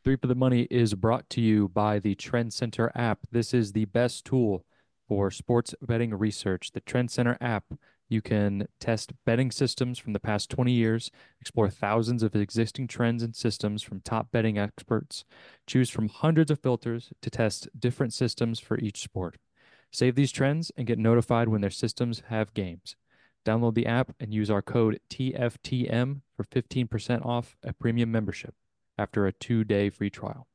Three for the Money is brought to you by the Trend Center app. This is the best tool for sports betting research. The Trend Center app, you can test betting systems from the past 20 years, explore thousands of existing trends and systems from top betting experts, choose from hundreds of filters to test different systems for each sport. Save these trends and get notified when their systems have games. Download the app and use our code TFTM for 15% off a premium membership after a 2-day free trial.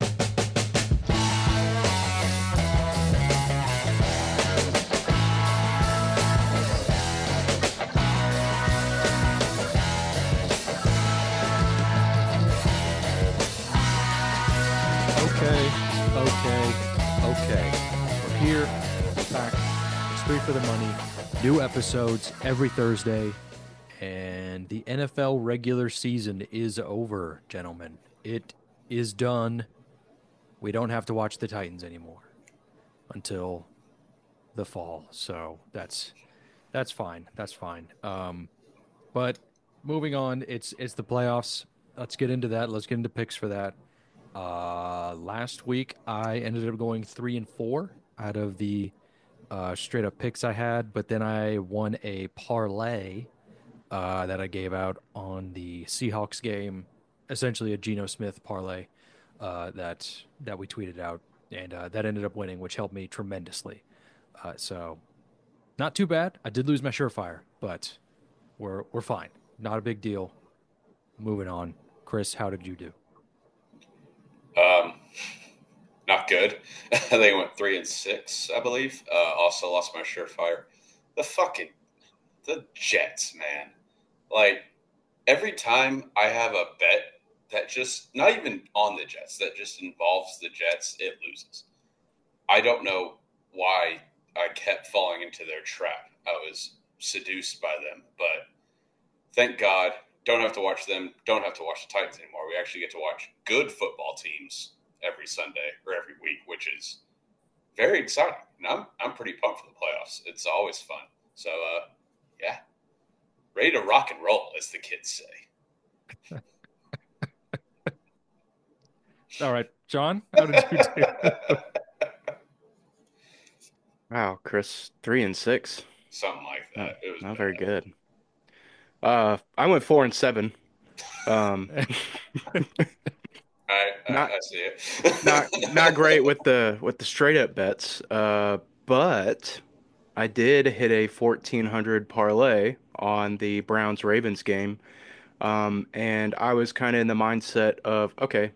Okay, okay. We're here. We're back. It's Three for the Money. New episodes every Thursday. And the NFL regular season is over, gentlemen. It is done. We don't have to watch the Titans anymore until the fall. So that's fine. That's fine. But moving on, it's the playoffs. Let's get into that. Let's get into picks for that. Last week I ended up going 3-4 out of the straight up picks I had, but then I won a parlay that I gave out on the Seahawks game, essentially a Geno Smith parlay that we tweeted out, and that ended up winning, which helped me tremendously. So not too bad. I did lose my surefire, but we're fine. Not a big deal. Moving on. Chris, how did you do? Um, Not good. I think I went 3-6, I believe. Also lost my surefire. The fucking the Jets, man. Like every time I have a bet that just not even on the Jets that just involves the Jets, it loses. I don't know why I kept falling into their trap. I was seduced by them, but thank God, don't have to watch them. Don't have to watch the Titans anymore. We actually get to watch good football teams every Sunday or every week, which is very exciting. And I'm pretty pumped for the playoffs. It's always fun. So yeah, ready to rock and roll, as the kids say. All right, John, how did you do? Wow, Chris, 3-6. Something like Not that. It was not very bad. good. I went 4-7. Um, not I see not great it. with the straight up bets. But I did hit a 1,400 parlay on the Browns Ravens game. And I was kind of in the mindset of, okay,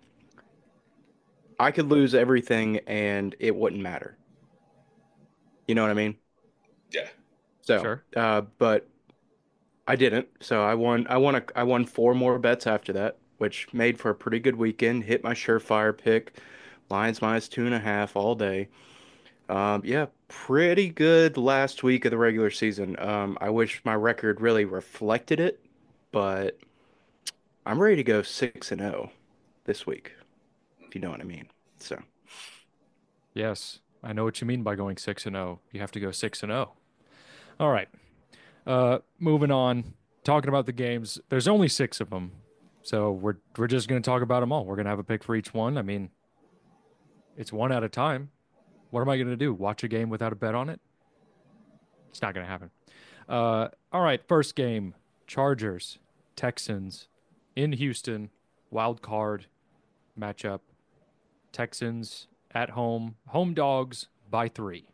I could lose everything and it wouldn't matter. You know what I mean? Yeah. So, Sure. but I didn't. So I won four more bets after that, which made for a pretty good weekend. Hit my surefire pick, Lions minus 2.5 all day. Yeah, pretty good last week of the regular season. I wish my record really reflected it, but I'm ready to go 6-0 this week, if you know what I mean. So, Yes, I know what you mean by going 6-0. You have to go 6-0. All right. Moving on. Talking about the games. There's only six of them, so we're just gonna talk about them all. We're gonna have a pick for each one. I mean, it's one at a time. What am I gonna do? Watch a game without a bet on it? It's not gonna happen. All right. First game: Chargers, Texans, in Houston. Wild card matchup. Texans at home. Home dogs by 3.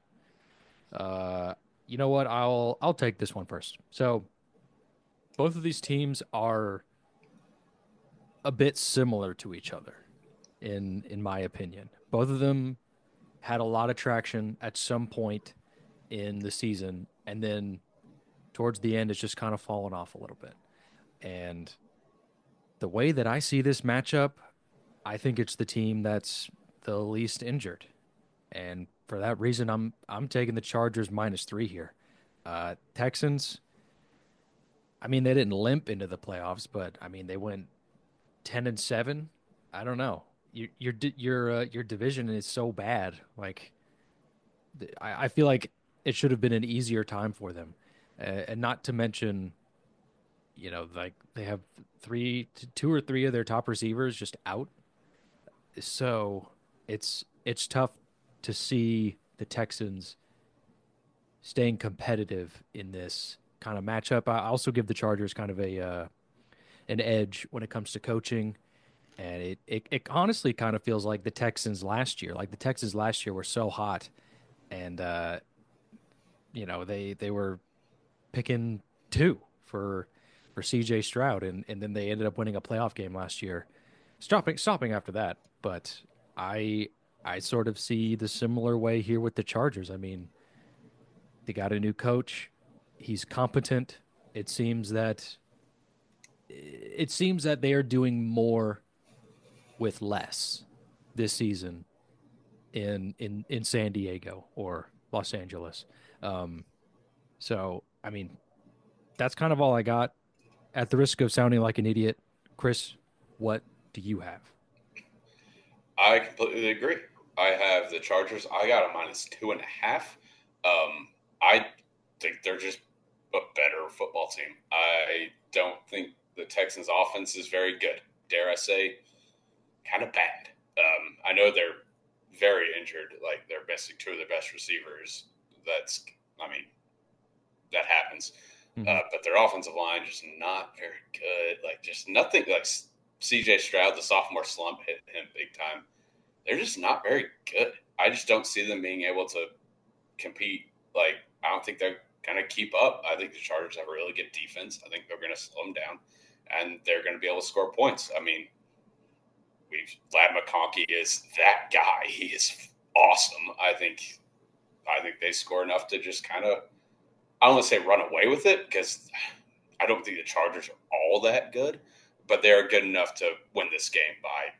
Uh, you know what? I'll take this one first. So both of these teams are a bit similar to each other in my opinion. Both of them had a lot of traction at some point in the season, and then towards the end it's just kind of fallen off a little bit. And the way that I see this matchup, I think it's the team that's the least injured. And for that reason I'm taking the Chargers -3 here. Texans, I mean, they didn't limp into the playoffs, but I mean, they went 10-7. I don't know. Your division is so bad. Like, I feel like it should have been an easier time for them, and not to mention, like they have two or three of their top receivers just out. So it's tough to see the Texans staying competitive in this kind of matchup. I also give the Chargers kind of a an edge when it comes to coaching. And it honestly kind of feels like the Texans last year. Like the Texans last year were so hot, and they were picking two for C.J. Stroud, and then they ended up winning a playoff game last year, stopping after that. But I I sort of see the similar way here with the Chargers. I mean, they got a new coach. He's competent. It seems that it seems that they are doing more with less this season in San Diego or Los Angeles. Um, so I mean, that's kind of all I got. At the risk of sounding like an idiot, Chris, what do you have? I completely agree. I have the Chargers. I got a -2.5. I think they're just a better football team. I don't think the Texans' offense is very good. Dare I say, kind of bad. I know they're very injured. Like they're missing two of their best receivers. I mean, that happens. Hmm. But their offensive line just not very good. Like just nothing. Like C.J. Stroud, the sophomore slump hit him big time. They're just not very good. I just don't see them being able to compete. Like I don't think they're going to keep up. I think the Chargers have a really good defense. I think they're going to slow them down, and they're going to be able to score points. I mean, Vlad McConkey is that guy. He is awesome. I think they score enough to just kind of, I don't want to say run away with it because I don't think the Chargers are all that good, but they're good enough to win this game by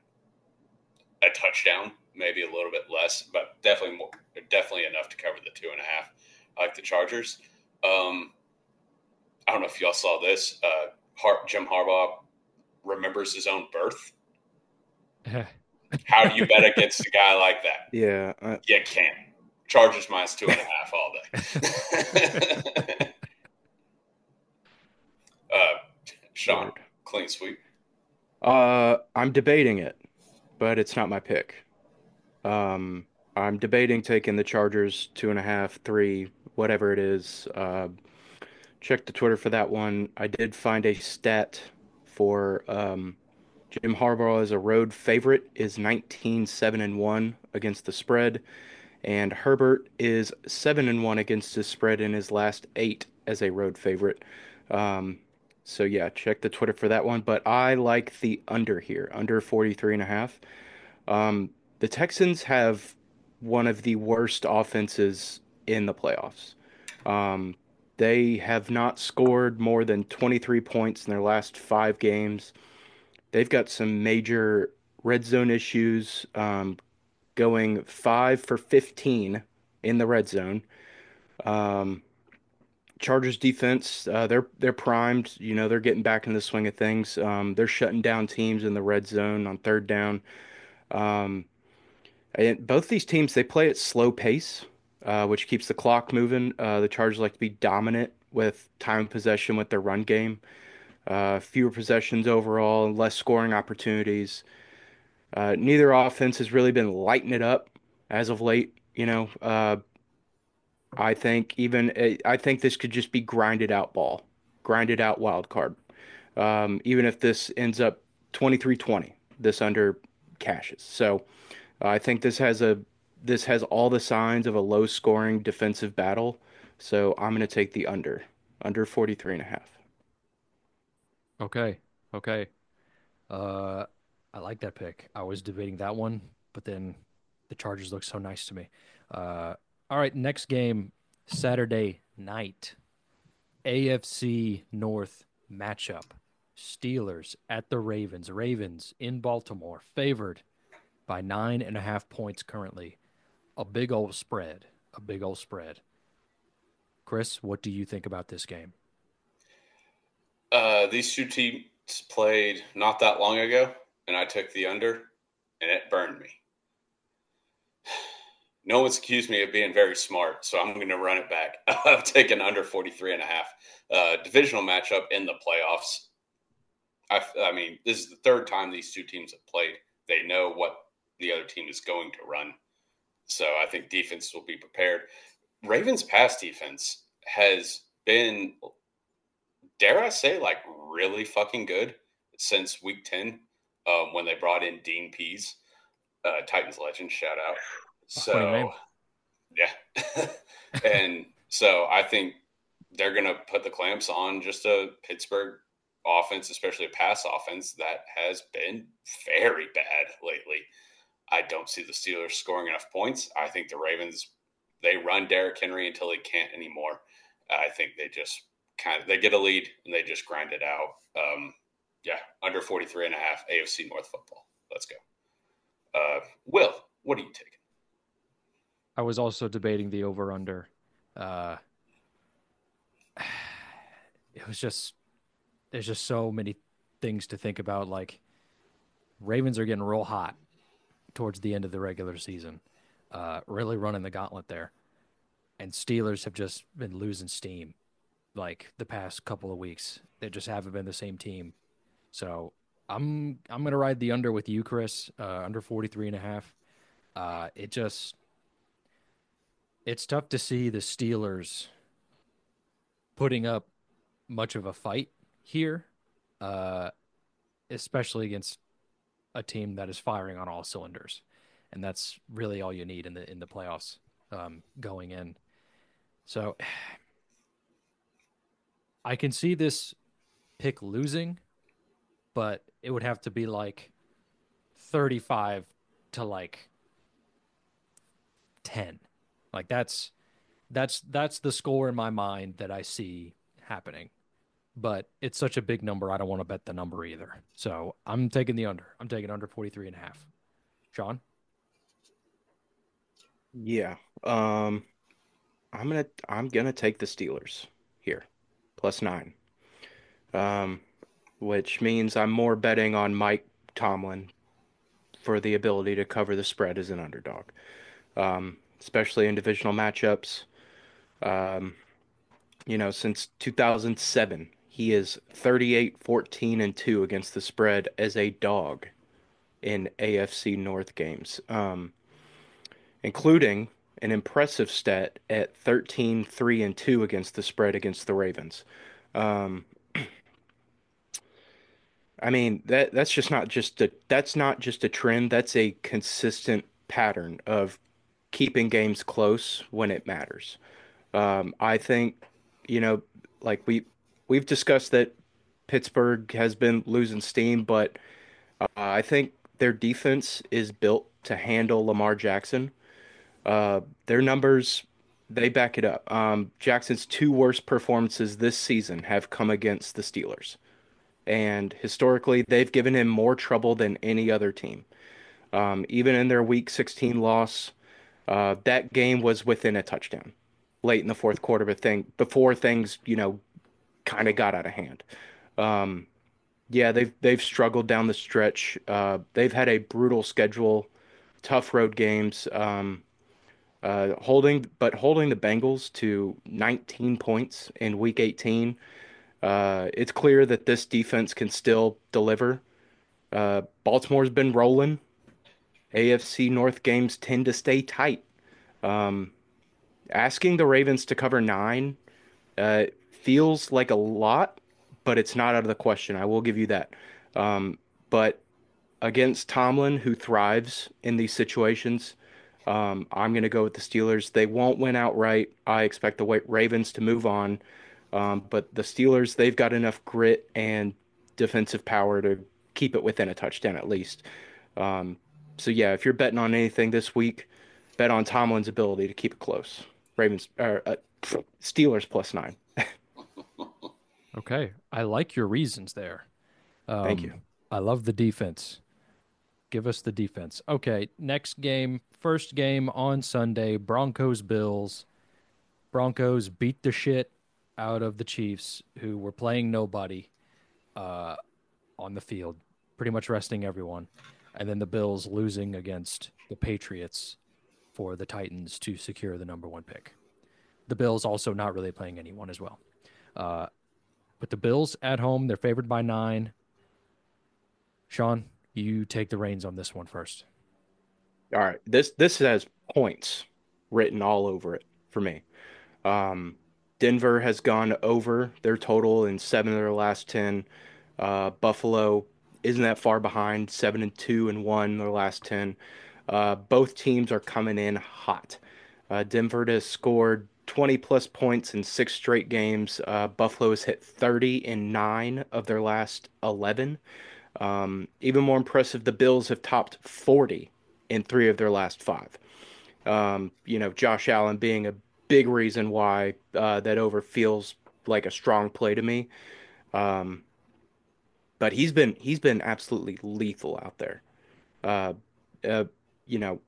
a touchdown, maybe a little bit less, but definitely more, definitely enough to cover the 2.5. I like the Chargers. Um, I don't know if y'all saw this. Jim Harbaugh remembers his own birth. How do you bet against a guy like that? Yeah, You can't. Chargers -2.5 all day. Sean, word. clean sweep. I'm debating it, but it's not my pick. Um, I'm debating taking the Chargers 2.5, three, whatever it is. Check the Twitter for that one. I did find a stat for Jim Harbaugh as a road favorite is 19-7-1 against the spread, and Herbert is 7-1 against the spread in his last eight as a road favorite. Um, so yeah, check the Twitter for that one. But I like the under here, under 43 and a half. The Texans have one of the worst offenses in the playoffs. Um, they have not scored more than 23 points in their last five games. They've got some major red zone issues, going 5 for 15 in the red zone. Um, Chargers defense, they're primed. You know, they're getting back in the swing of things. They're shutting down teams in the red zone on third down. Um, and both these teams, they play at slow pace, which keeps the clock moving. The Chargers like to be dominant with time possession with their run game. Fewer possessions overall, less scoring opportunities. Neither offense has really been lighting it up as of late. I think this could just be grinded out ball, grinded out wild card. Even if this ends up 23-20, this under cashes. So I think this has all the signs of a low scoring defensive battle. So I'm going to take the under 43 and a half. Okay. Okay. Uh, I like that pick. I was debating that one, but then the Chargers look so nice to me. Uh, all right, next game, Saturday night, AFC North matchup. Steelers at the Ravens. Ravens in Baltimore, favored by 9.5 points currently. A big old spread. A big old spread. Chris, what do you think about this game? These two teams played not that long ago, and I took the under, and it burned me. No one's accused me of being very smart, so I'm going to run it back. I've taken under 43.5. Divisional matchup in the playoffs. I mean, this is the third time these two teams have played. They know what the other team is going to run. So I think defense will be prepared. Ravens pass defense has been, dare I say, like really fucking good since week 10 when they brought in Dean Pease, Titans legend, shout out. Oh, funny So, name. yeah. And so I think they're going to put the clamps on just a Pittsburgh offense, especially a pass offense that has been very bad lately. I don't see the Steelers scoring enough points. I think the Ravens, they run Derrick Henry until he can't anymore. I think they just they get a lead and they just grind it out. Yeah, under 43 and a half AFC North football. Let's go. Will, what are you taking? I was also debating the over under. Uh, it was just there's just so many things to think about. Like Ravens are getting real hot towards the end of the regular season, really running the gauntlet there, and Steelers have just been losing steam like the past couple of weeks. They just haven't been the same team. So I'm gonna ride the under with you, Chris. Under 43 and a half. It just it's tough to see the Steelers putting up much of a fight here, uh, especially against a team that is firing on all cylinders, and that's really all you need in the playoffs going in. So I can see this pick losing, but it would have to be like 35 to like 10. Like that's the score in my mind that I see happening. But it's such a big number, I don't want to bet the number either. So I'm taking the under. I'm taking under 43 and a half. Sean? Yeah. Um, I'm gonna take the Steelers here, +9. Um, which means I'm more betting on Mike Tomlin for the ability to cover the spread as an underdog, especially in divisional matchups. Um, since 2007, he is 38-14-2 against the spread as a dog in AFC North games, including an impressive stat at 13-3-2 against the spread against the Ravens. Um, I mean that's not just a trend, that's a consistent pattern of keeping games close when it matters. I think, you know, like we've discussed that Pittsburgh has been losing steam, but I think their defense is built to handle Lamar Jackson. Their numbers, they back it up. Jackson's two worst performances this season have come against the Steelers, and historically, they've given him more trouble than any other team. Even in their Week 16 loss, that game was within a touchdown late in the fourth quarter, but before things, kind of got out of hand. Um, yeah, they've struggled down the stretch. They've had a brutal schedule, tough road games. Holding the Bengals to 19 points in Week 18. It's clear that this defense can still deliver. Baltimore's been rolling. AFC North games tend to stay tight. Um, Asking the Ravens to cover 9 feels like a lot, but it's not out of the question. I will give you that. But against Tomlin, who thrives in these situations, I'm going to go with the Steelers. They won't win outright. I expect the Ravens to move on. But the Steelers, they've got enough grit and defensive power to keep it within a touchdown at least. Um, so yeah, if you're betting on anything this week, bet on Tomlin's ability to keep it close. Steelers +9. Okay. I like your reasons there. Thank you. I love the defense. Give us the defense. Okay, next game, first game on Sunday, Broncos Bills. Broncos beat the shit out of the Chiefs, who were playing nobody uh, on the field, pretty much resting everyone. And then the Bills losing against the Patriots for the Titans to secure the number one pick. The Bills also not really playing anyone as well. Uh, but the Bills at home, they're favored by 9. Sean, you take the reins on this one first. All right. This has points written all over it for me. Um, Denver has gone over their total in 7 of their last 10. Buffalo isn't that far behind, 7-2 and 1 their last 10. Both teams are coming in hot. Denver has scored 20 plus points in 6 straight games. Buffalo has hit 30 in 9 of their last 11. Even more impressive, the Bills have topped 40 in 3 of their last 5. Josh Allen being a big reason why that over feels like a strong play to me. Um, but he's been absolutely lethal out there. Uh, uh, you know,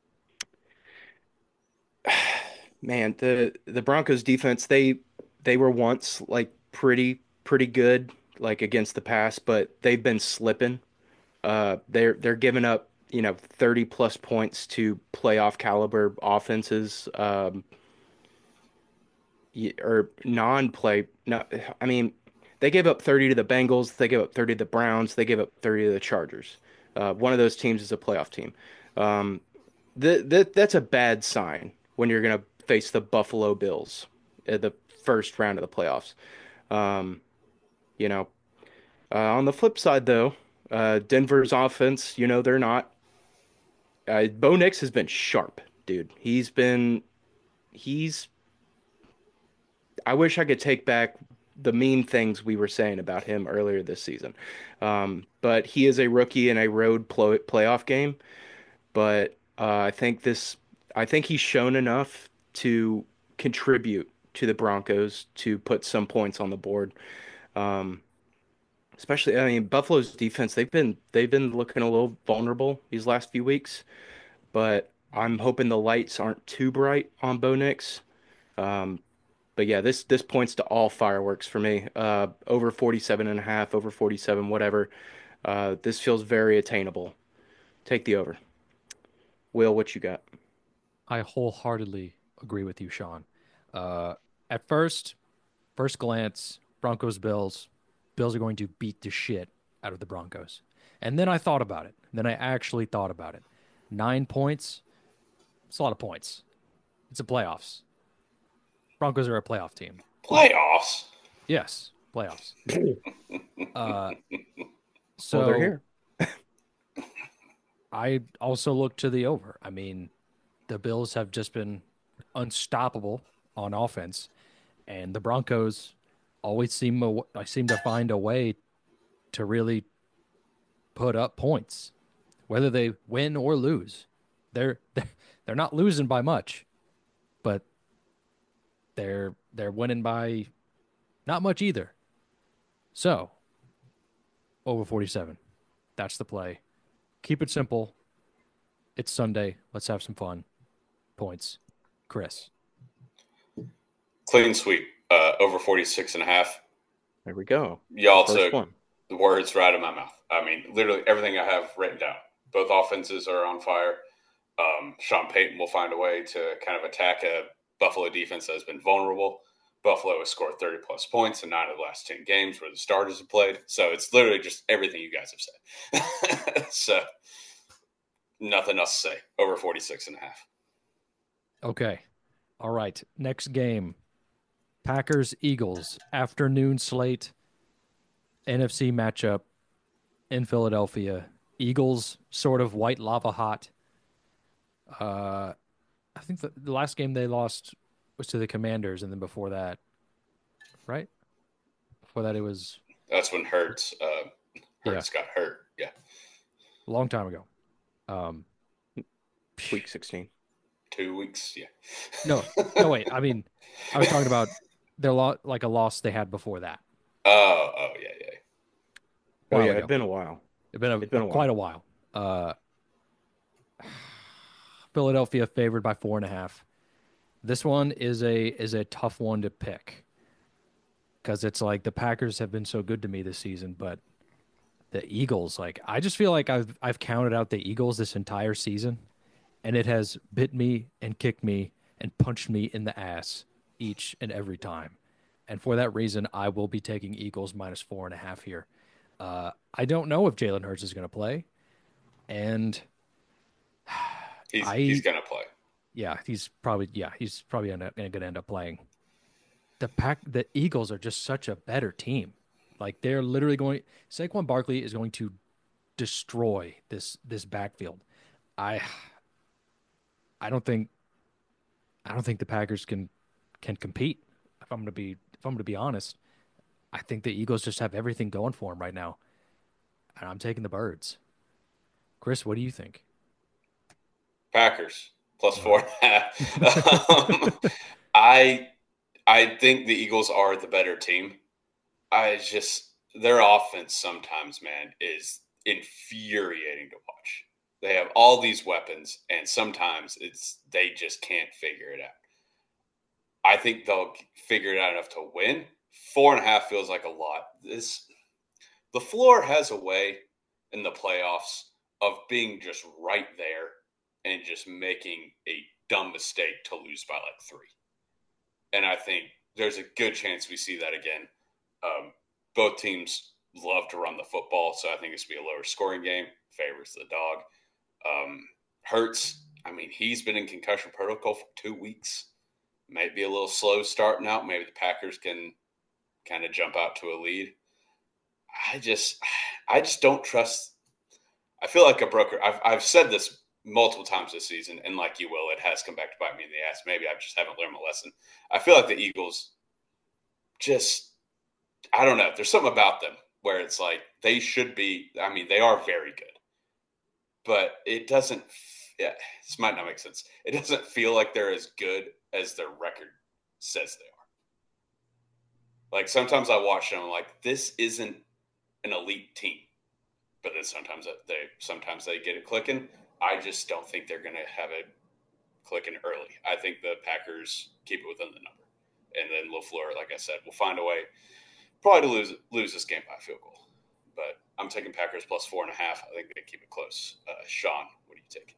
man, the Broncos defense, they were once like pretty good like against the pass, but they've been slipping. They're giving up, 30 plus points to playoff caliber offenses, or non-play. No, I mean, they gave up 30 to the Bengals, they gave up 30 to the Browns, they gave up 30 to the Chargers. One of those teams is a playoff team. Um, that's a bad sign when you're going to face the Buffalo Bills at the first round of the playoffs. Um, you know, on the flip side, though, Denver's offense, they're not. Bo Nix has been sharp, dude. He's. I wish I could take back the mean things we were saying about him earlier this season. But he is a rookie in a road playoff game. But I think he's shown enough to contribute to the Broncos to put some points on the board. Um, Especially, I mean, Buffalo's defense, they've been looking a little vulnerable these last few weeks, but I'm hoping the lights aren't too bright on Bo Nix. Um, but yeah, this points to all fireworks for me. Over 47 and a half, over 47, whatever. This feels very attainable. Take the over. Will, what you got? I wholeheartedly agree with you, Sean. Uh, at first glance, Broncos Bills. Bills are going to beat the shit out of the Broncos. And then I thought about it. Then I actually thought about it. 9 points. It's a lot of points. It's a playoffs. Broncos are a playoff team. Playoffs. Yes, playoffs. Uh, Well, they're so here. I also look to the over. I mean, the Bills have just been unstoppable on offense, and the Broncos always I seem to find a way to really put up points, whether they win or lose. They're not losing by much, but they're winning by not much either. So over 47. That's the play. Keep it simple. It's Sunday. Let's have some fun. Points. Chris. Clean sweep. Over 46 and a half. There we go. Y'all First took one. the words right out of my mouth. I mean, literally everything I have written down. Both offenses are on fire. Sean Payton will find a way to kind of attack a Buffalo defense that has been vulnerable. Buffalo has scored 30 plus points in 9 of the last 10 games where the starters have played. So it's literally just everything you guys have said. So nothing else to say. Over 46 and a half. Okay. All right. Next game. Packers Eagles afternoon slate NFC matchup in Philadelphia. Eagles sort of white lava hot. Uh I think the last game they lost was to the Commanders, and then before that, right? Before that, it was That's when yeah, Hurts got hurt. Yeah. a long time ago. Um, Week 16. 2 weeks. Yeah. no, no, wait. I mean, I was talking about like a loss they had before that, Oh, yeah, yeah. a Oh while yeah, it'd ago. been a while. It's been It's been a quite while. a while. Uh, Philadelphia favored by 4.5. This one is a tough one to pick because it's like the Packers have been so good to me this season, but the Eagles, like I just feel like I've counted out the Eagles this entire season, and it has bit me and kicked me and punched me in the ass each and every time. And for that reason, I will be taking Eagles minus 4.5 here. I don't know if Jalen Hurts is going to play, and He's I gonna play. yeah, he's probably gonna end up playing. The Eagles are just such a better team. Like they're literally going. Saquon Barkley is going to destroy this backfield. I I don't think I don't think the Packers can compete. If I'm gonna be honest, I think the Eagles just have everything going for them right now, and I'm taking the Birds. Chris, what do you think? Packers plus All right. 4.5. I I think the Eagles are the better team. I just their offense sometimes, man, is infuriating to watch. They have all these weapons, and sometimes they just can't figure it out. I think they'll figure it out enough to win. 4.5 feels like a lot. This the floor has a way in the playoffs of being just right there and just making a dumb mistake to lose by like three. And I think there's a good chance we see that again. Um, both teams love to run the football, so I think it's going to be a lower scoring game. Favors the dog. Hurts, I mean, he's been in concussion protocol for 2 weeks. Might be a little slow starting out. Maybe the Packers can kind of jump out to a lead. I just, I just don't trust. I feel like a broker. I've said this multiple times this season, and like you will, it has come back to bite me in the ass. Maybe I just haven't learned my lesson. I feel like the Eagles just I don't know. There's something about them where it's like they should be. I mean, they are very good, but it doesn't. Yeah, this might not make sense. It doesn't feel like they're as good as their record says they are. Like sometimes I watch them, I'm like, this isn't an elite team, but then sometimes they get it clicking. I just don't think they're going to have it clicking early. I think the Packers keep it within the number, and then Lafleur, like I said, will find a way probably to lose this game by a field goal. But I'm taking Packers plus 4.5. I think they keep it close. Sean, what do you take?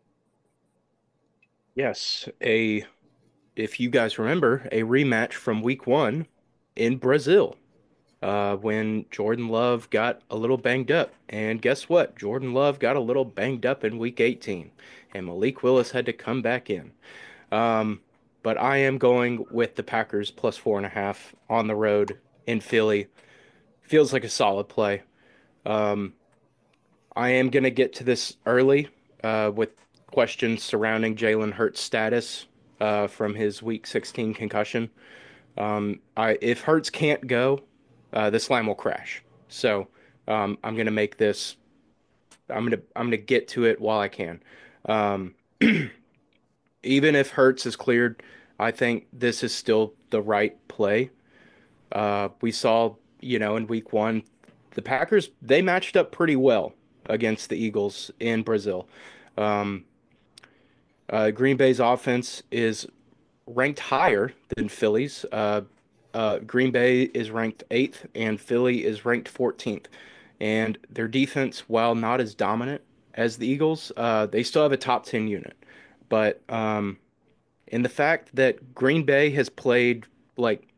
Yes, a if you guys remember, a rematch from week one in Brazil, when Jordan Love got a little banged up. And guess what? Jordan Love got a little banged up in week 18, and Malik Willis had to come back in. Um, but I am going with the Packers plus 4.5 on the road in Philly. Feels like a solid play. Um, I am going to get to this early with questions surrounding Jalen Hurts' status from his Week 16 concussion. If Hurts can't go, this line will crash. So I'm going to make this. I'm going to get to it while I can. Um, even if Hurts is cleared, I think this is still the right play. We saw, in week one, the Packers, they matched up pretty well against the Eagles in Brazil. Um, Green Bay's offense is ranked higher than Philly's. Green Bay is ranked eighth, and Philly is ranked 14th. And their defense, while not as dominant as the Eagles, they still have a top 10 unit. But in the fact that Green Bay has played like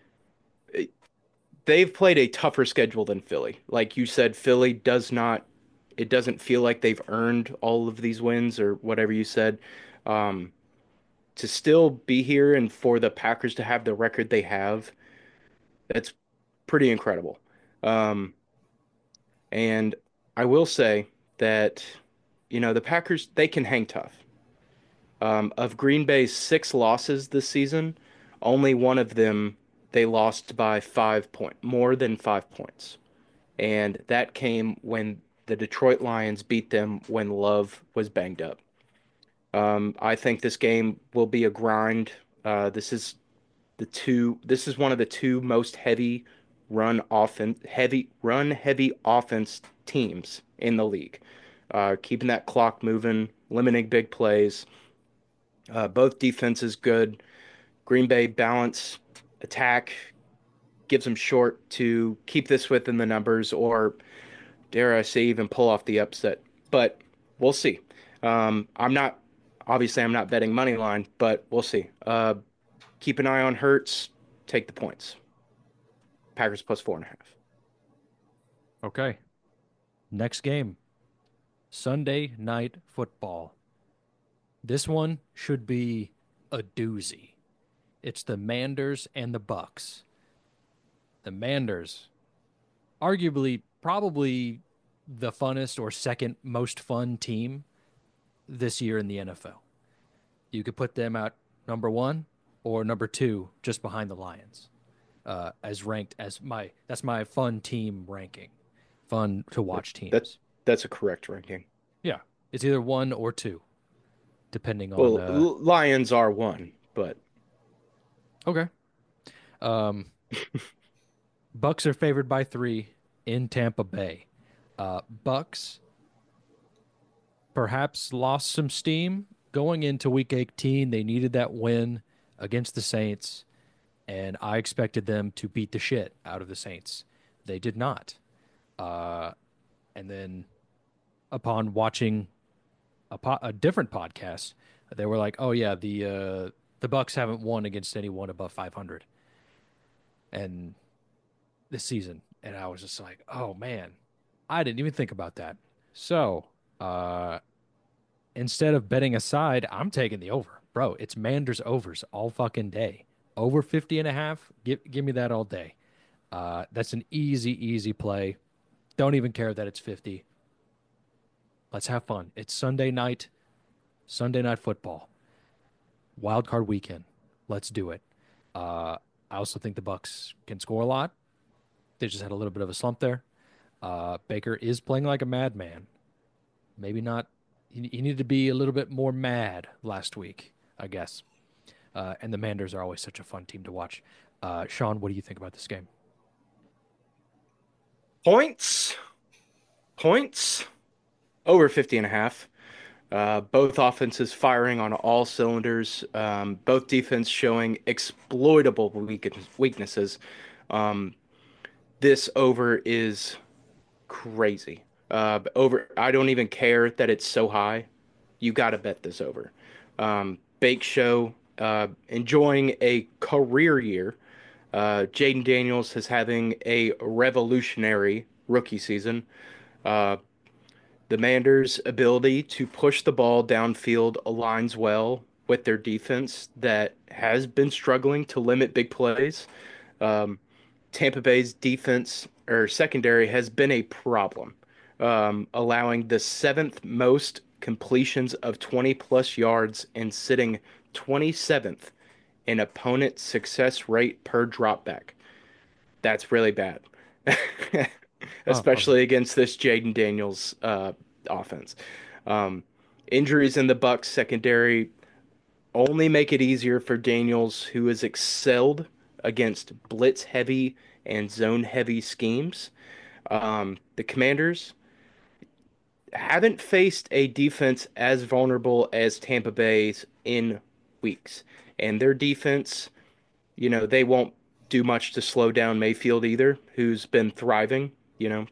they've played a tougher schedule than Philly. Like you said, Philly does not, it doesn't feel like they've earned all of these wins or whatever you said. Um, to still be here and for the Packers to have the record they have, that's pretty incredible. Um, and I will say that, the Packers, they can hang tough. Of Green Bay's six losses this season, only one of them they lost by 5 point, more than 5 points. And that came when the Detroit Lions beat them when Love was banged up. I think this game will be a grind. This is one of the two most heavy offense teams in the league. Keeping that clock moving, limiting big plays. Both defenses good. Green Bay balance attack gives them short to keep this within the numbers, or dare I say, even pull off the upset. But we'll see. I'm not obviously I'm not betting money line, but we'll see. Keep an eye on Hurts. Take the points. Packers plus 4.5. Okay. Next game, Sunday Night Football. This one should be a doozy. It's the Manders and the Bucks. The Manders, arguably, probably the funnest or second most fun team this year in the NFL. You could put them at number one or number two, just behind the Lions, as ranked as that's my fun team ranking, fun to watch That teams. that's a correct ranking. Yeah, it's either one or two, depending on. Well, Lions are one, but Okay. Um, Bucks are favored by 3 in Tampa Bay. Bucks perhaps lost some steam going into Week 18. They needed that win against the Saints, and I expected them to beat the shit out of the Saints. They did not. Uh, and then upon watching a different podcast, they were like, "Oh yeah, the Bucks haven't won against anyone above 500." And this season, and I was just like, "Oh man, I didn't even think about that." So, instead of betting aside, I'm taking the over. Bro, it's Manders overs all fucking day. Over 50 and a half, give me that all day. That's an easy play. Don't even care that it's 50. Let's have fun. It's Sunday night football. Wild card weekend. Let's do it. I also think the Bucks can score a lot. They just had a little bit of a slump there. Baker is playing like a madman. Maybe not. He needed to be a little bit more mad last week, I guess. And the Manders are always such a fun team to watch. Sean, what do you think about this game? points, points over 50 and a half. Both offenses firing on all cylinders. Both defense showing exploitable weaknesses. Um, this over is crazy. Over. I don't even care that it's so high. You got to bet this over. Bake Show enjoying a career year. Jaden Daniels is having a revolutionary rookie season. Uh, the Manders' ability to push the ball downfield aligns well with their defense that has been struggling to limit big plays. Um, Tampa Bay's defense or secondary has been a problem, allowing the seventh most completions of 20 plus yards and sitting 27th in opponent success rate per dropback. That's really bad, Oh, especially against this Jaden Daniels offense. Um, Injuries in the Bucks secondary only make it easier for Daniels, who has excelled against blitz heavy and zone heavy schemes. The Commanders haven't faced a defense as vulnerable as Tampa Bay's in weeks, and their defense, they won't do much to slow down Mayfield either, who's been thriving. You know,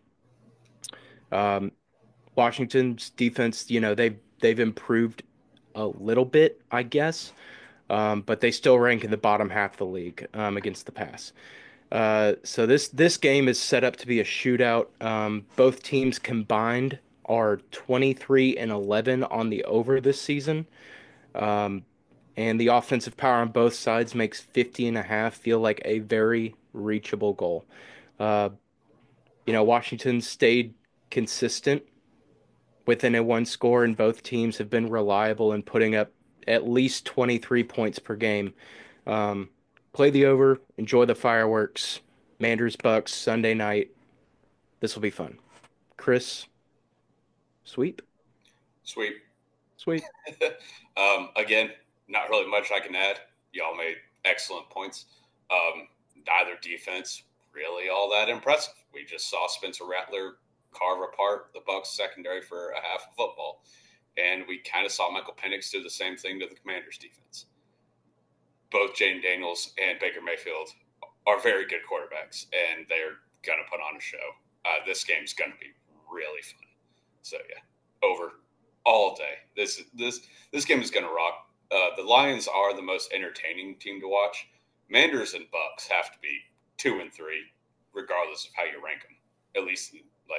um, Washington's defense, they've improved a little bit, I guess, but they still rank in the bottom half of the league against the pass. So this game is set up to be a shootout. Both teams combined are 23 and 11 on the over this season. Um, and the offensive power on both sides makes 50 and a half feel like a very reachable goal. Uh, Washington stayed consistent within a one score, and both teams have been reliable in putting up at least 23 points per game. Um, Play the over, enjoy the fireworks. Manders Bucks Sunday night. This will be fun. Chris, sweep, Sweet. sweep. Again, not really much I can add. Y'all made excellent points. Neither defense really all that impressive. We just saw Spencer Rattler carve apart the Bucks secondary for a half of football, and we kind of saw Michael Penix do the same thing to the Commanders defense. Both Jaden Daniels and Baker Mayfield are very good quarterbacks, and they're gonna put on a show. This game's gonna be really fun. So yeah, over all day. This game is gonna rock. The Lions are the most entertaining team to watch. Manders and Bucks have to be 2 and 3, regardless of how you rank them. At least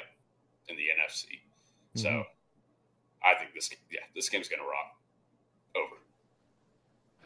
in the NFC. So Mhm. I think this game's gonna rock.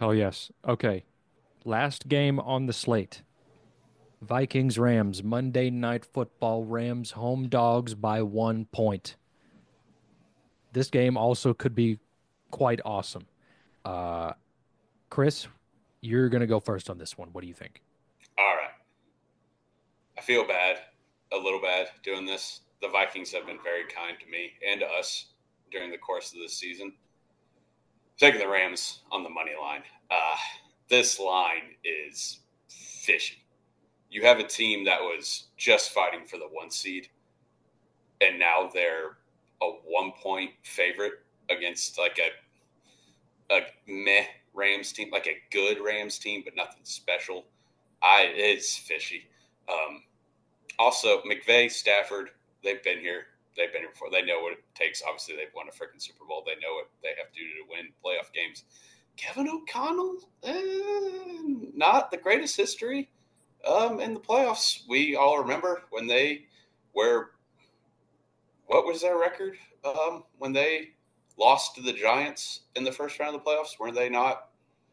Hell yes. Okay. Last game on the slate. Vikings Rams Monday Night Football. Rams home dogs by 1 point. This game also could be quite awesome. Uh, Chris, you're gonna go first on this one. What do you think? All right. I feel bad, a little bad doing this. The Vikings have been very kind to me and to us during the course of this season. Taking the Rams on the money line. This line is fishy. You have a team that was just fighting for the one seed, and now they're a 1 point favorite against like a meh Rams team, like a good Rams team, but nothing special. It's fishy. Um, Also, McVay, Stafford, they've been here. They've been here before. They know what it takes. Obviously, they've won a freaking Super Bowl. They know what they have to do to win playoff games. Kevin O'Connell, not the greatest history in the playoffs. We all remember when they were, what was their record when they lost to the Giants in the first round of the playoffs? Were they not?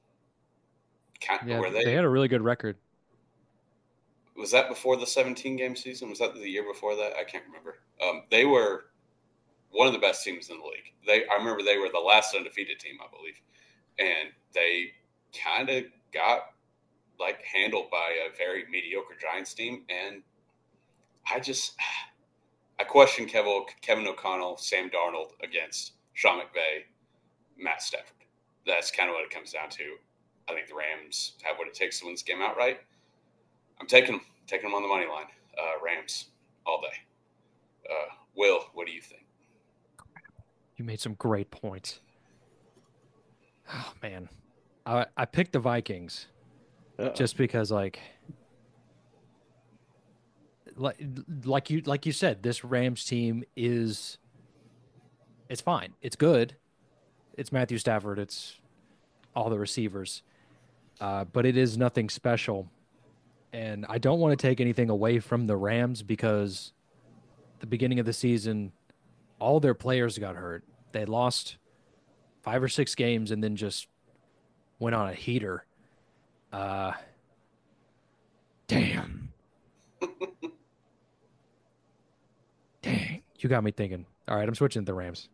Yeah, Were they had they? a really good record. Was that before the 17 game season? Was that the year before that? I can't remember. They were one of the best teams in the league. I remember they were the last undefeated team, I believe, and they kind of got like handled by a very mediocre Giants team. And I just I question Kevin O'Connell, Sam Darnold against Sean McVay, Matt Stafford. That's kind of what it comes down to. I think the Rams have what it takes to win this game outright. I'm taking them on the money line. Rams all day. Will, what do you think? You made some great points. Oh man, I picked the Vikings Uh-oh. just because like like you said, this Rams team is it's fine. It's good. It's Matthew Stafford. It's all the receivers. But it is nothing special. And I don't want to take anything away from the Rams because the beginning of the season, all their players got hurt. They lost 5 or 6 games and then just went on a heater. Uh, damn. Dang. You got me thinking. All right, I'm switching to the Rams.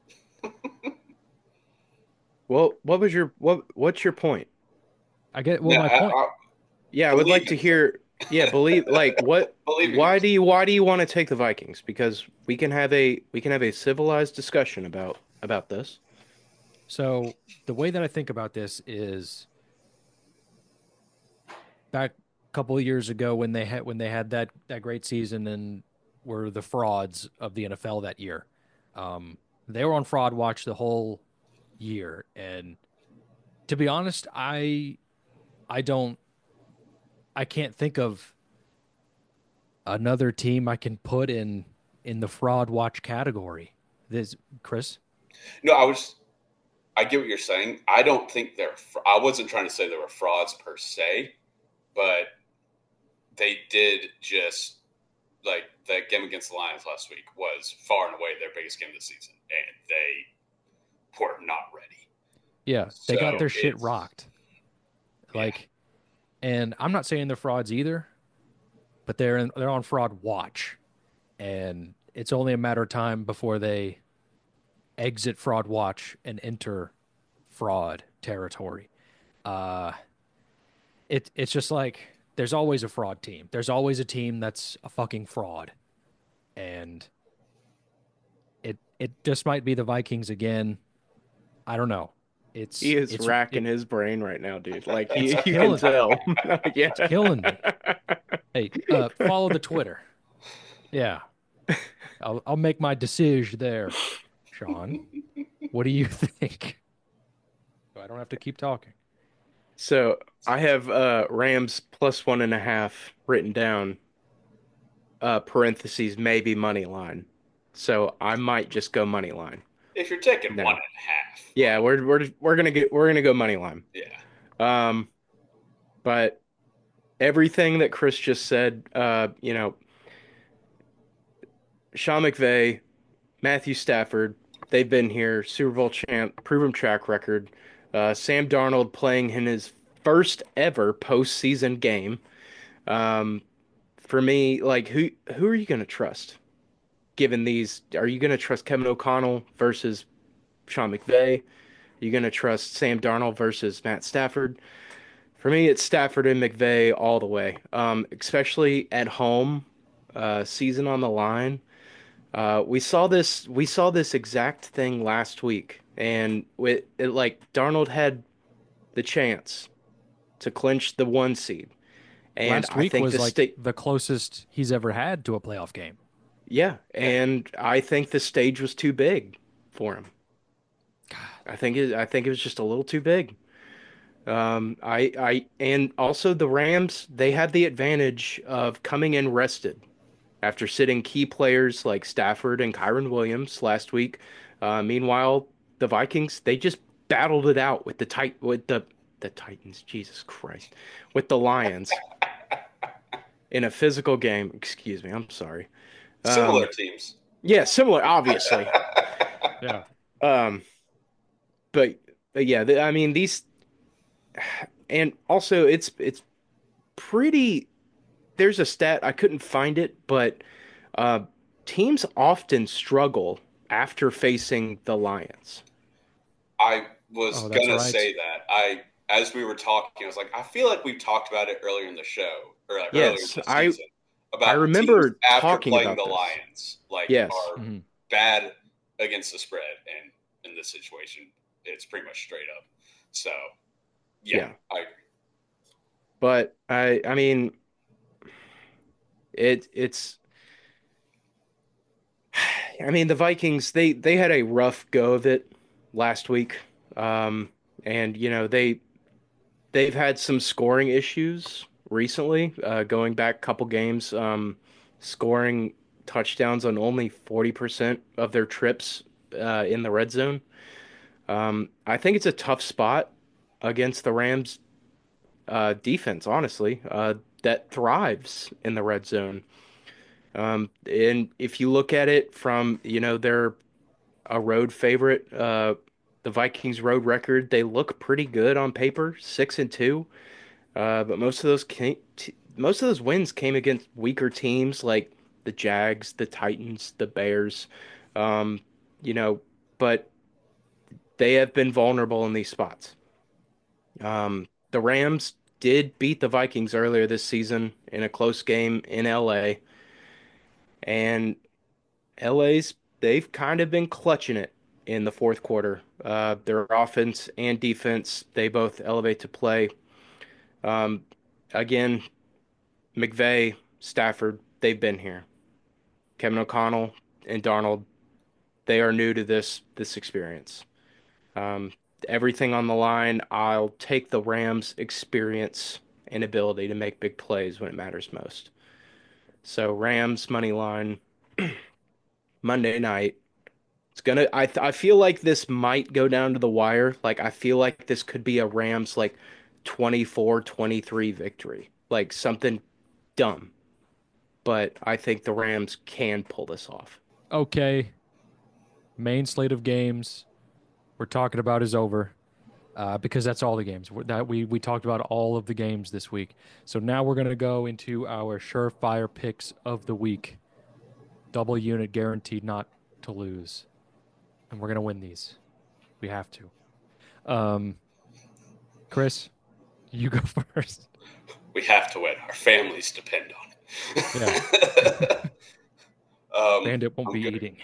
Well, what's your point? I get, well, No, my point. Yeah, I would like believe to in hear, yeah, believe like what believe in yourself. why do you want to take the Vikings? Because we can have a civilized discussion about this. So the way that I think about this is back a couple of years ago when they had that great season and were the frauds of the NFL that year. They were on fraud watch the whole year, and to be honest, I don't I can't think of another team I can put in the fraud watch category. This Chris. No, I get what you're saying. I don't think I wasn't trying to say they were frauds per se, but they did just like that game against the Lions last week was far and away their biggest game of the season, and they were not ready. Yeah, they So got their shit it's rocked. yeah, Like, and I'm not saying they're frauds either, but they're on fraud watch, and it's only a matter of time before they exit fraud watch and enter fraud territory. Uh, it's just like there's always a fraud team. There's always a team that's a fucking fraud, and it just might be the Vikings again. I don't know. He is It's racking his brain right now, dude. Like it's you can killing tell. Yeah. it's killing me. Hey, follow the Twitter. Yeah, I'll make my decision there. Sean, what do you think? I don't have to keep talking. So I have Rams plus 1.5 written down, parentheses, maybe money line. So I might just go money line. if you're taking one No. and a half, Yeah, we're gonna go money line. yeah, Um, but everything that Chris just said, Sean McVay, Matthew Stafford, they've been here, Super Bowl champ, proven track record. Sam Darnold playing in his first ever postseason game. Um, for me, like who are you going to trust? Given these, are you going to trust Kevin O'Connell versus Sean McVay? Are you going to trust Sam Darnold versus Matt Stafford? For me, it's Stafford and McVay all the way. Especially at home, season on the line. We saw this exact thing last week, and with it, like Darnold had the chance to clinch the 1 seed, and Last I week think was the like state, the closest he's ever had to a playoff game. yeah, Yeah. and I think the stage was too big for him. I think it was just a little too big. And also the Rams, they had the advantage of coming in rested after sitting key players like Stafford and Kyron Williams last week. Meanwhile, the Vikings, they just battled it out with the Titans, Jesus Christ, with the Lions in a physical game. Excuse me, I'm sorry. Similar Um, teams. yeah, similar, obviously. Yeah. Um, but, but yeah, I mean these, and also it's pretty. There's a stat I couldn't find it, but uh, teams often struggle after facing the Lions. I was Oh, that's gonna right. say that. As we were talking, I was like, I feel like we've talked about it earlier in the show, or like earlier in Yes, the I season, I about teams remember after talking playing the about this. Lions, like Yes, are Mhm. bad against the spread, and in this situation, it's pretty much straight up. So yeah, yeah, I agree. but I mean it's I mean the Vikings they had a rough go of it last week. Um and they've had some scoring issues recently, going back a couple games, scoring touchdowns on only 40% of their trips in the red zone. I think it's a tough spot against the Rams defense, honestly, that thrives in the red zone. And if you look at it from, they're a road favorite. The Vikings road record, they look pretty good on paper, 6-2. But most of those wins came against weaker teams like the Jags, the Titans, the Bears. Um, you know, but they have been vulnerable in these spots. The Rams did beat the Vikings earlier this season in a close game in LA, and LA's they've kind of been clutching it in the fourth quarter. Their offense and defense, they both elevate to play. Um, Again, McVay, Stafford, they've been here. Kevin O'Connell and Darnold, they are new to this experience. Um, Everything on the line. I'll take the Rams' experience and ability to make big plays when it matters most. So Rams money line Monday night. It's gonna. I feel like this might go down to the wire. Like I feel like this could be a Rams like 24-23 victory. Like something dumb. But I think the Rams can pull this off. Okay. Main slate of games we're talking about is over. Because that's all the games that we talked about all of the games this week. So now we're gonna go into our surefire picks of the week. Double unit guaranteed not to lose, and we're gonna win these. We have to. Um, Chris, you go first. We have to win. Our families depend on Yeah, it. Bandit won't I'm be good. eating.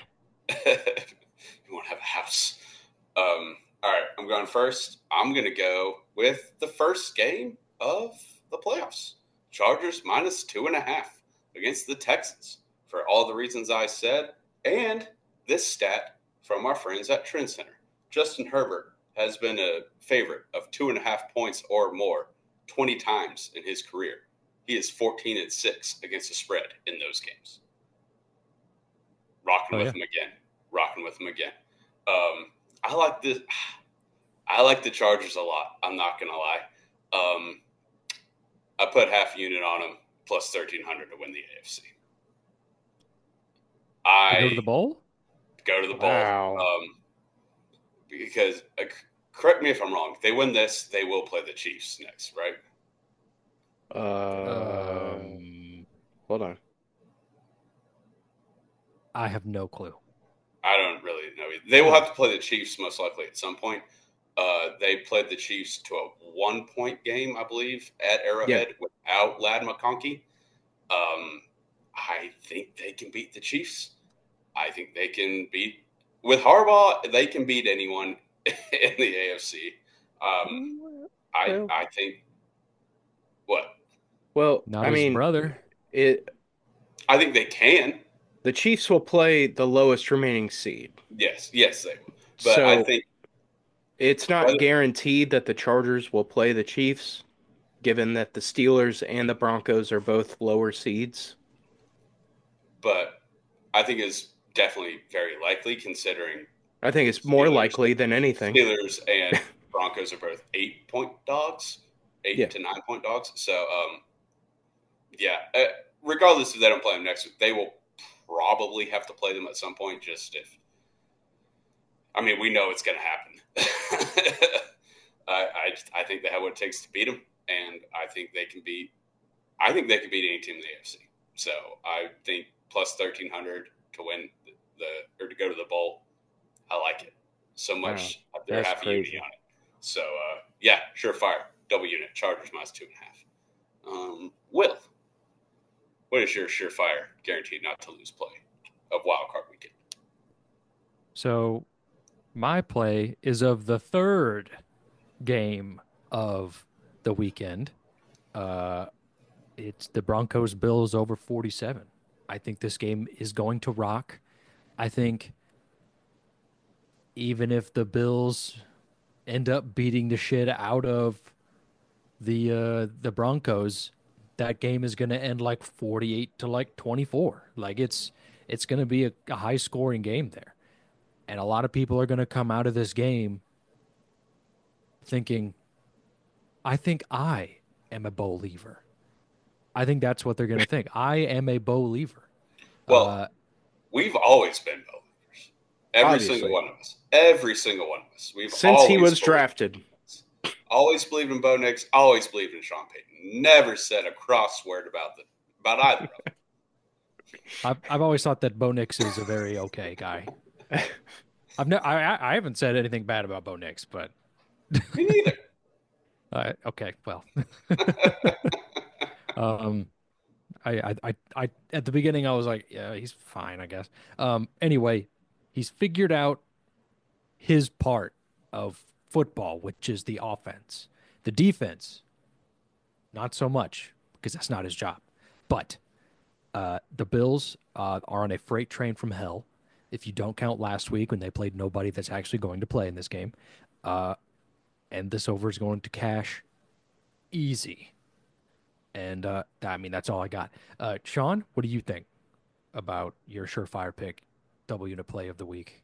You won't have a house. All right, I'm going first. I'm going to go with the first game of the playoffs. Chargers minus 2.5 against the Texans for all the reasons I said, and this stat from our friends at Trend Center. Justin Herbert has been a favorite of 2.5 points or more 20 times in his career. He is 14-6 against the spread in those games. Rocking Oh with yeah. him again. Rocking with him again. I like this. I like the Chargers a lot. I'm not gonna lie. Um, I put half a unit on them plus 1,300 to win the AFC. To go I to the bowl? go to the bowl Wow. because correct me if I'm wrong. If they win this, they will play the Chiefs next, right? Um, Hold on. I have no clue. I don't really know. They will have to play the Chiefs most likely at some point. They played the Chiefs to a 1-point game, I believe, at Yeah, Arrowhead without Lad McConkey. I think they can beat the Chiefs. I think they can beat with Harbaugh. They can beat anyone in the AFC. Um, I well, I think what Not I his mean, brother. it. I think they can. The Chiefs will play the lowest remaining seed, Yes, they will. But I so think it's not whether, guaranteed that the Chargers will play the Chiefs, given that the Steelers and the Broncos are both lower seeds. but I think it's definitely very likely considering I think it's more Steelers likely than anything. Steelers and Broncos are both 8-point dogs, eight Yeah, to 9 point dogs. So yeah, regardless if they don't play them next week, they will probably have to play them at some point. Just if I mean, we know it's going to happen. I think they have what it takes to beat them, and I think they can beat. I think they can beat any team in the AFC. So I think plus 1,300 to win or to go to the bowl. I like it so wow, much. They're that's half a unit crazy. on it. So yeah, surefire double unit Chargers minus 2.5. Will, what is your surefire guaranteed not to lose play of wild card weekend? So my play is of the third game of the weekend. Uh, it's the Broncos Bills over 47. I think this game is going to rock. I think even if the Bills end up beating the shit out of the Broncos, that game is going to end like 48 to like 24. Like it's going to be a high scoring game there. And a lot of people are going to come out of this game thinking, I think I am a believer. I think that's what they're going to think. I am a believer. Well, Uh, we've always been believers. Every single Obviously, one of us. Every single one of us. We've since he was believed. drafted. Always believed in Bo Nix. Always believed in Sean Payton. Never said a cross word about either of them. I've always thought that Bo Nix is a very okay guy. I haven't said anything bad about Bo Nix, but Me neither. okay, well, um, I at the beginning I was like, yeah, he's fine, I guess. Anyway, he's figured out his part of football, which is the offense. The defense, not so much because that's not his job. But the Bills are on a freight train from hell. If you don't count last week when they played nobody that's actually going to play in this game, uh, and this over is going to cash easy. And I mean, that's all I got. Sean, what do you think about your surefire pick, double unit play of the week?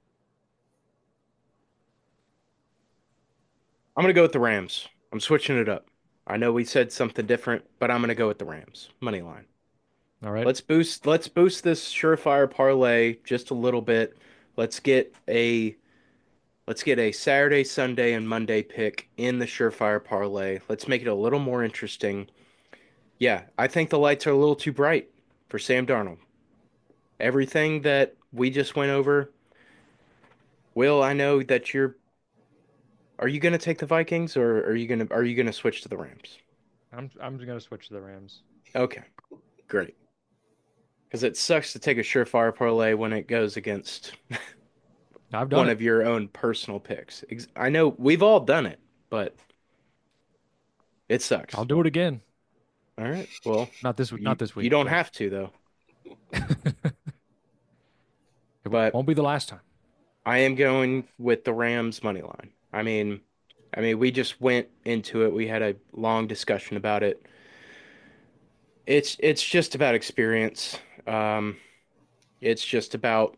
I'm gonna go with the Rams. I'm switching it up. I know we said something different, but I'm gonna go with the Rams. Money line. All right. Let's boost this surefire parlay just a little bit. Let's get a let's get a Saturday, Sunday, and Monday pick in the surefire parlay. Let's make it a little more interesting. Yeah, I think the lights are a little too bright for Sam Darnold. Everything that we just went over, Will, I know that are you gonna take the Vikings or are you gonna switch to the Rams? I'm just gonna switch to the Rams. Okay, great. Because it sucks to take a surefire parlay when it goes against I've done one it. of your own personal picks. I know we've all done it, but it I'll sucks. do it again. All right. Well, Not this week. you Not this you week, don't but have to though. it But won't be the last time. I am going with the Rams money line. I mean, we just went into it. We had a long discussion about it. It's just about experience. Um, it's just about.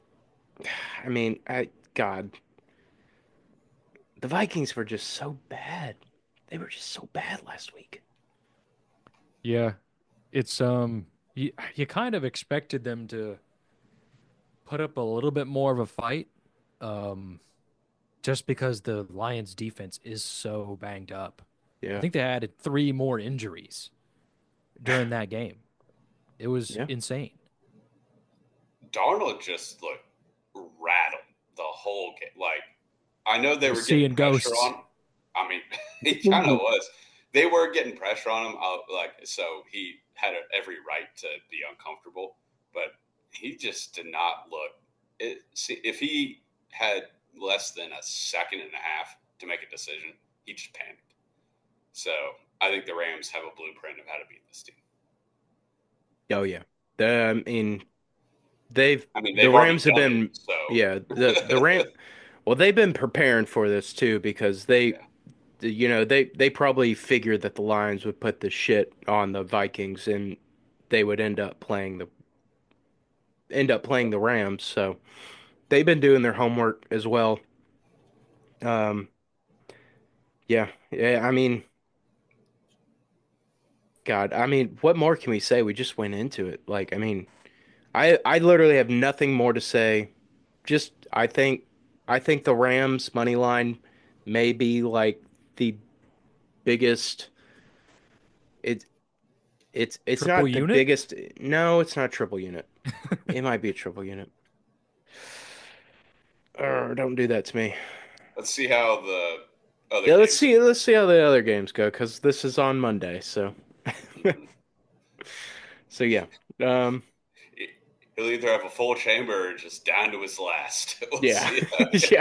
God, the Vikings were just so bad. They were just so bad last week. Yeah, it's you kind of expected them to put up a little bit more of a fight. Um, just because the Lions defense is so banged up. I Yeah. think they added three more injuries during that game. It was Yeah. insane. Darnold just looked rattled the whole game. Like, I know He they was were getting seeing pressure ghosts. on him. I mean, he kind of was. They were getting pressure on him, so he had every right to be uncomfortable. But he just did not look. If he had less than a second and a half to make a decision, he just panicked. So I think the Rams have a blueprint of how to beat this team. Oh yeah. I mean, I mean, the they've already Rams have done it. been, So yeah, the Ram well, they've been preparing for this too because yeah, they probably figured that the Lions would put the shit on the Vikings and they would end up playing the Rams. So they've been doing their homework as well. Um, yeah, yeah. I mean, God, I mean, what more can we say? We just went into it. Like, I mean, I literally have nothing more to say. Just I think the Rams money line may be like the biggest. It it's Triple not the unit? biggest. No, it's not triple unit. It might be a triple unit. Don't do that to me. let's see how the other Yeah, games. let's see how the other games go because this is on Monday. So Mhm. so yeah. Um He'll either have a full chamber or just down to his last. We'll yeah. see. Yeah.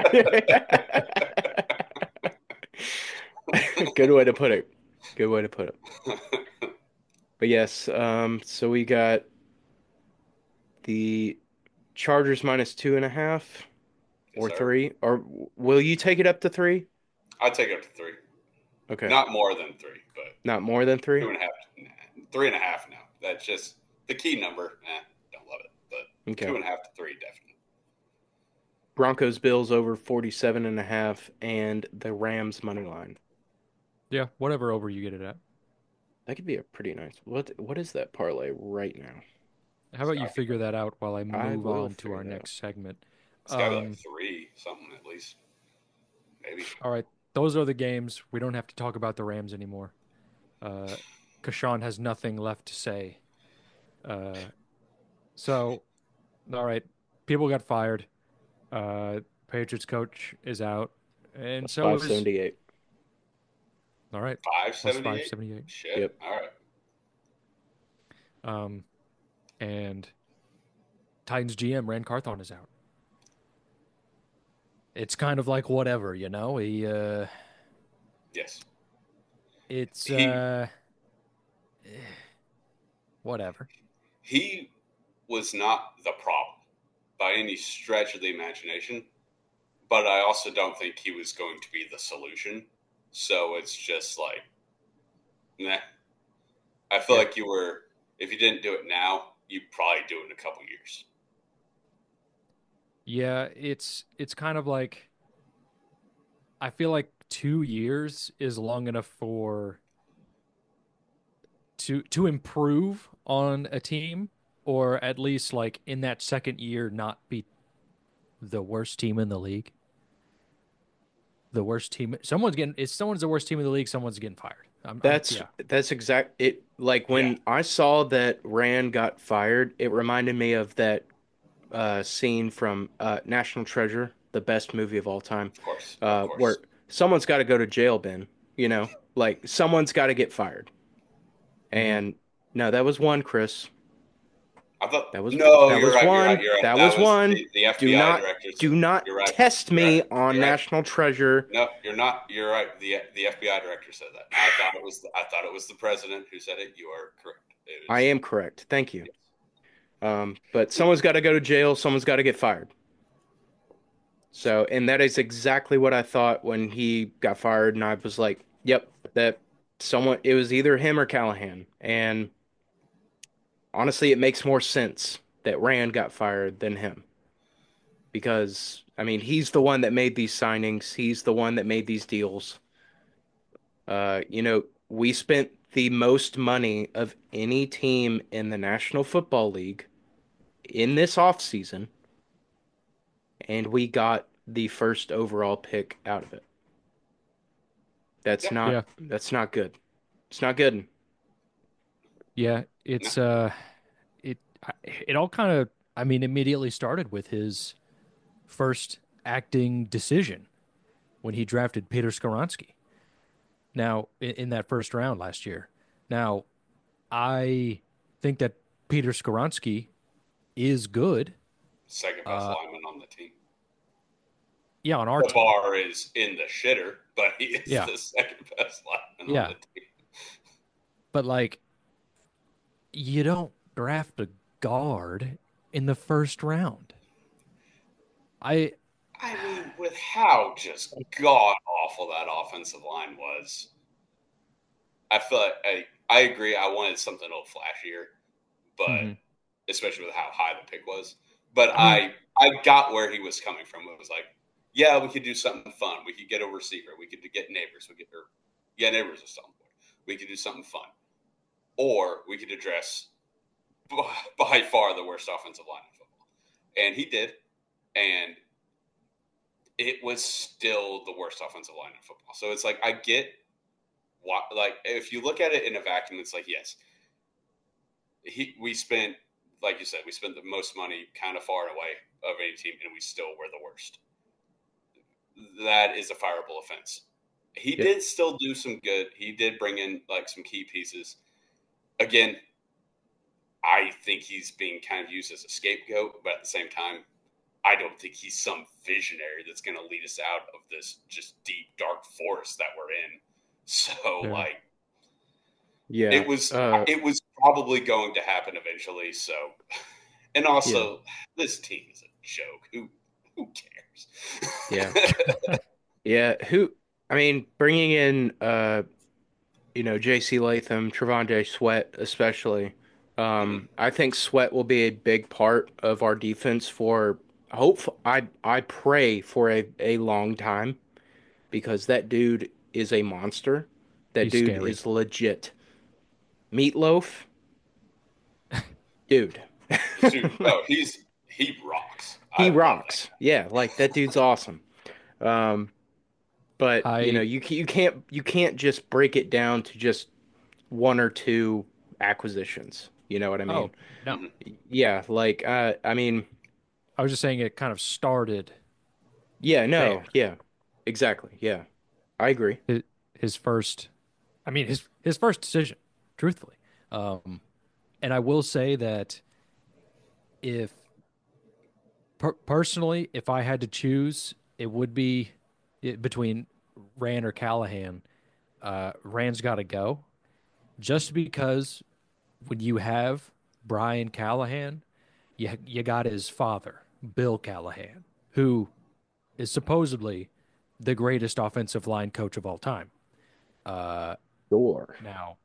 Good way to put it. Good way to put it. But yes, so we got the Chargers minus 2.5 Yes, or sir. 3, or will you take it up to 3? I'd take it up to three. Okay, Not more than three, but not more than two 3. and a half. Nah, 3.5 now. That's just the key number. Don't love it, but Okay. 2.5 to three definitely. Broncos Bills over 47.5 and the Rams money line. Yeah, whatever over you get it at. That could be a pretty nice. What is that parlay right now? How It's about you got to be figure that out while I I move will on to figure our that out. next segment? it's got to be like Um, three something at least, maybe. all right, those are the games. We don't have to talk about the Rams anymore. Uh, Kashawn has nothing left to say. Uh, so, all right, people got fired. Patriots coach is out, and Plus so is 578. all right, Five plus seventy eight. 578. Shit. Yep. All right. Um, and Titans GM Rand Carthon is out. It's kind of like whatever, you know. Yes. It's He whatever. he was not the problem by any stretch of the imagination, but I also don't think he was going to be the solution. So it's just like, nah. I feel Yeah, like if you didn't do it now, you'd probably do it in a couple years. yeah. It's kind of like I feel like 2 years is long enough for to improve on a team, or at least like in that second year not be the worst team in the league. The worst team. Someone's getting. If someone's the worst team in the league, someone's getting fired. That's Yeah. that's exact it like Yeah, when I saw that Rand got fired, it reminded me of that scene from National Treasure, the best movie of all time, of course, of where course. someone's got to go to jail, Ben, like someone's got to get fired. Hmm. And no, that was one, Chris. I thought That was no, that you're was right, you're right, one. you're right. That That was was one. the Do FBI not director. do not You're right, test you're right, me on you're right. National Treasure. No, you're not. You're right. The FBI director said that. I thought it was the president who said it. You are correct. It I was. am correct. Thank you. Yes. But someone's got to go to jail. Someone's got to get fired. So, and that is exactly what I thought when he got fired, and I was like, "Yep, that someone." It was either him or Callahan, and honestly, it makes more sense that Rand got fired than him because I mean, he's the one that made these signings. He's the one that made these deals. We spent the most money of any team in the National Football League in this offseason, and we got the first overall pick out of it. That's Yeah, not Yeah. that's not good. It's not good. Yeah. no, It it all kind of, I mean, immediately started with his first acting decision when he drafted Peter Skoronski. Now, in that first round last year. Now, I think that Peter Skoronski is good. second best Uh, lineman on the team. yeah, on our The team. bar is in the shitter, but he is Yeah, the second best lineman on yeah. the team. But like, you don't draft a guard in the first round. I I mean, with how just god awful that offensive line was, I feel like I agree. I wanted something a little flashier, but mhm. especially with how high the pick was. But I mean, I got where he was coming from. It was like, yeah, we could do something fun. We could get a receiver. We could get Neighbors. Yeah, Neighbors was still on board. We could do something fun, or we could address by far the worst offensive line in football, and he did, and it was still the worst offensive line in football. So it's like I get what, like, if you look at it in a vacuum, it's like, yes, we spent, like you said, we spent the most money kind of far and away of any team, and we still were the worst. That is a fireable offense. He Yep. did still do some good. He did bring in like some key pieces. Again, I think he's being kind of used as a scapegoat, but at the same time, I don't think he's some visionary that's going to lead us out of this just deep, dark forest that we're in. So, yeah. like, Yeah. it was probably going to happen eventually. So, and Yeah. also, this team is a joke. Who Yeah. cares? Yeah. I mean, bringing in JC Latham, Trevon Sweat especially. Mhm. I think Sweat will be a big part of our defense for I pray for a long time because that dude is a monster. That He's dude scary. is legit. Meatloaf, dude. Dude, no, he rocks. He I love that rocks. Yeah, like that dude's awesome. Um, but I you can't just break it down to just one or two acquisitions. You know what I mean? oh no, guy. Mhm. Yeah, like I mean, I was just saying it kind of started yeah, there. no, yeah, exactly. Yeah, I agree. His, his first, I mean his first decision, truthfully. Um, and I will say that if personally, if I had to choose, it would be between Rand or Callahan. Rand's got to go just because when you have Brian Callahan, you got his father, Bill Callahan, who is supposedly the greatest offensive line coach of all time. Uh, Sure. now,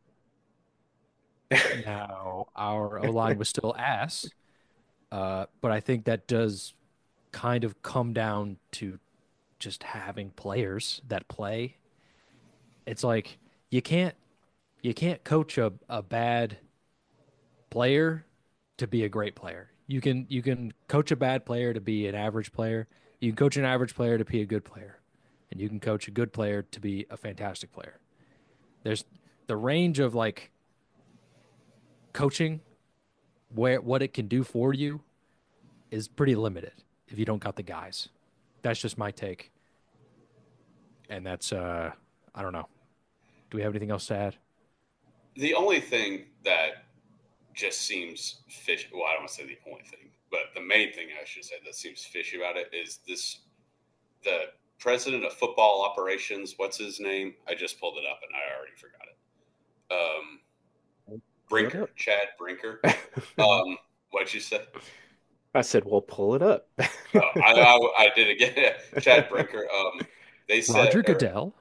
now our O line was still ass, but I think that does kind of come down to just having players that play. It's like you can't you can't coach a bad player to be a great player. You can coach a bad player to be an average player. You can coach an average player to be a good player. And you can coach a good player to be a fantastic player. There's the range of like coaching where what it can do for you is pretty limited if you don't got the guys. That's just my take. And that's I don't know. Do we have anything else to add? The only thing that just seems fishy. Well, I don't want to say the only thing, but the main thing I should say that seems fishy about it is this: the president of football operations. What's his name? I just pulled it up and I already forgot it. Pull it Brinker, up. Chad Brinker. What'd you say? I said, well, pull it up. I did again. Chad Brinker. They said, Roger or Goodell.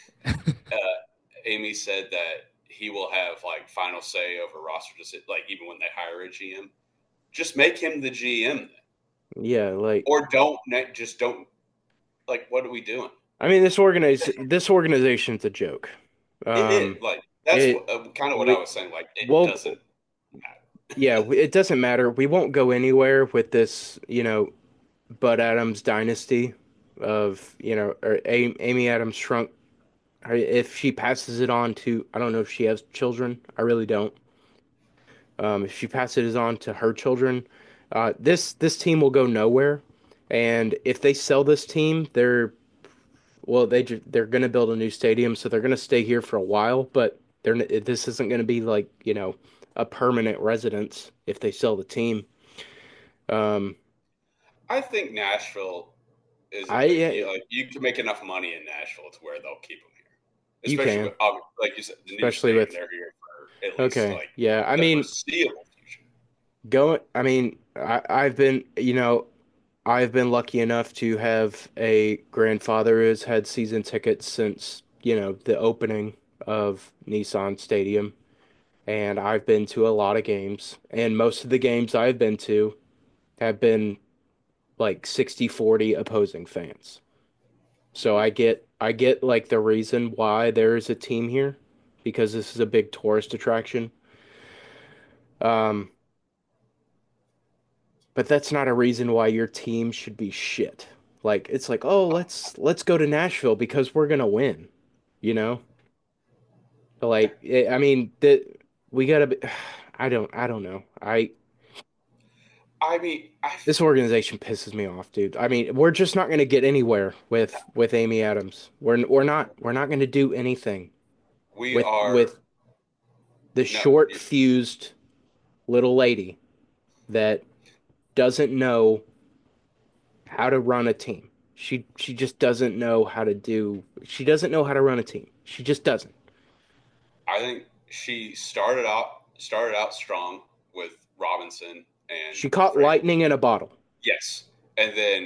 Amy said that he will have like final say over roster decisions, like even when they hire a GM. Just make him the GM, then. Yeah, like Or just don't. Like, what are we doing? I mean, this organization's a joke. It is Um, like that's it kind of what I we was saying. Like, it well, doesn't matter. yeah, it doesn't matter. We won't go anywhere with this, Bud Adams dynasty. of, or Amy Adams Strunk, if she passes it on to, I don't know if she has children. I really don't. If she passes it on to her children, this team will go nowhere. And if they sell this team, they're going to build a new stadium, so they're going to stay here for a while. But this isn't going to be like a permanent residence if they sell the team. Um, I think Nashville is a big I deal. Like you can make enough money in Nashville to where they'll keep them here, You especially can, with like you said, the new especially stadium. with They're here for at least okay, like yeah. I the mean, foreseeable future. going. I mean, I've been, I've been lucky enough to have a grandfather who's had season tickets since, the opening of Nissan Stadium. And I've been to a lot of games. And most of the games I've been to have been like 60-40 opposing fans. So I get like the reason why there is a team here because this is a big tourist attraction. Um, but that's not a reason why your team should be shit. Like it's like, "Oh, let's go to Nashville because we're gonna win." You know? Like I mean, that we gotta be I don't know. I mean, This organization pisses me off, dude. I mean, we're just not gonna get anywhere with Amy Adams. We're not gonna do anything we with are the no. short fused little lady that doesn't know how to run a team. She just doesn't know how to do. She doesn't know how to run a team. She just doesn't. I think she started out strong with Robinson and She caught Vrabel. lightning in a bottle. Yes, and then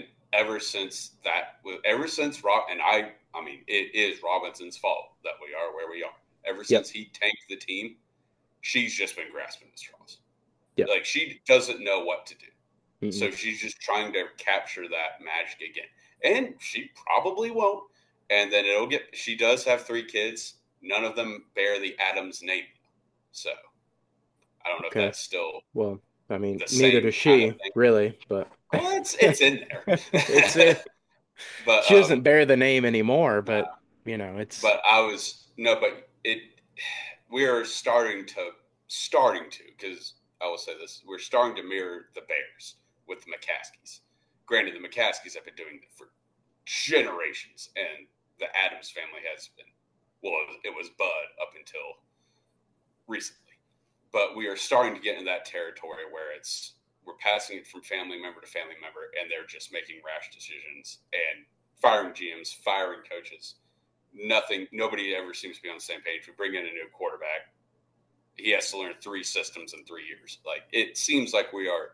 ever since Rob and I mean, it is Robinson's fault that we are where we are. Ever Yep. since he tanked the team, she's just been grasping at straws. Yep. Like she doesn't know what to do, Mm-mm. so she's just trying to capture that magic again, and she probably won't. And then it'll get. She does have three kids. None of them bear the Adams name, so I don't know if Okay. that's still Well, I mean, the neither same does kind of she, thing. really, but Well, it's in it's there. it. but She doesn't bear the name anymore, but uh, it's but I was no, but it we are starting to because I will say this: we're starting to mirror the Bears with the McCaskies. Granted, the McCaskies have been doing it for generations, and the Adams family has been. Well, it was Bud up until recently, but we are starting to get into that territory where we're passing it from family member to family member, and they're just making rash decisions and firing GMs, firing coaches. Nobody ever seems to be on the same page. We bring in a new quarterback. He has to learn three systems in 3 years. Like it seems like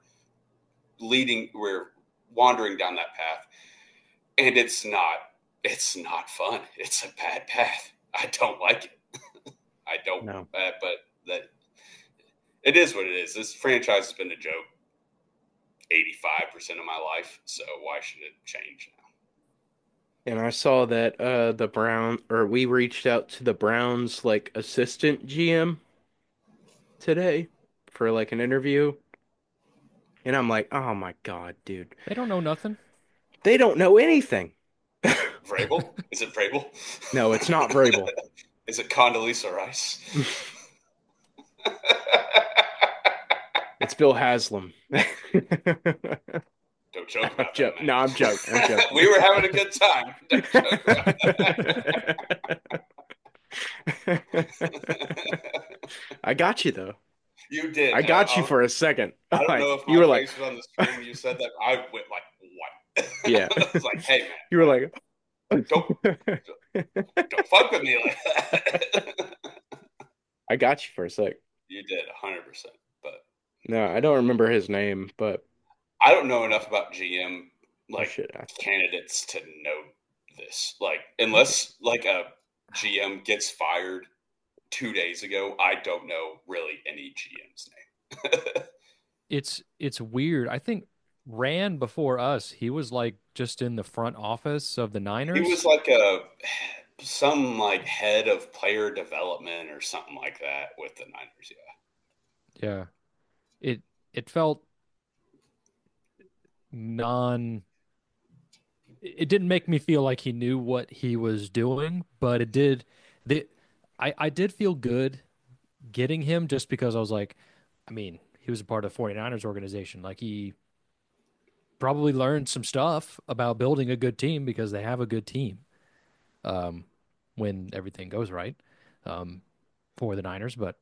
we're wandering down that path, and it's not fun. It's a bad path. I don't like it. I don't, no. but that it is what it is. This franchise has been a joke 85% of my life, so why should it change now? And I saw that we reached out to the Browns like assistant GM today for like an interview, and I'm like, "Oh my God, dude. They don't know nothing. They don't know anything." Vrabel? Is it Vrabel? No, it's not Vrabel. Is it Condoleezza Rice? It's Bill Haslam. Don't joke about that, No, I'm joking. I'm man. joking. We were having a good time. Don't joke about that. I got you though. You did. I got you for a second. I don't know Like if you my were like, face was on the screen when you said that. I went like, what? yeah. I was like, hey, man, You were like, don't, don't fuck with me like that. I got you for a sec. You did 100%. But No, I don't remember his name, but I don't know enough about GM I like should ask. candidates to know this. Like, unless like a GM gets fired 2 days ago, I don't know really any GM's name. It's weird. I think Rand before us, he was like just in the front office of the He was Niners. like some like head of player development or something like that with the Niners. Yeah. Yeah. It felt non it didn't make me feel like he knew what he was doing, but it did. The, I did feel good getting him just because I was like, I mean, he was a part of the 49ers organization. Like he probably learned some stuff about building a good team because they have a good team um, when everything goes right um, for the Niners. But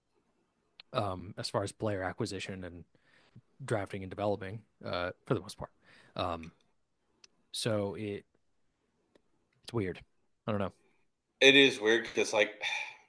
as far as player acquisition and drafting and developing, for the most part, um, so it's weird. I don't know. It is weird because, like,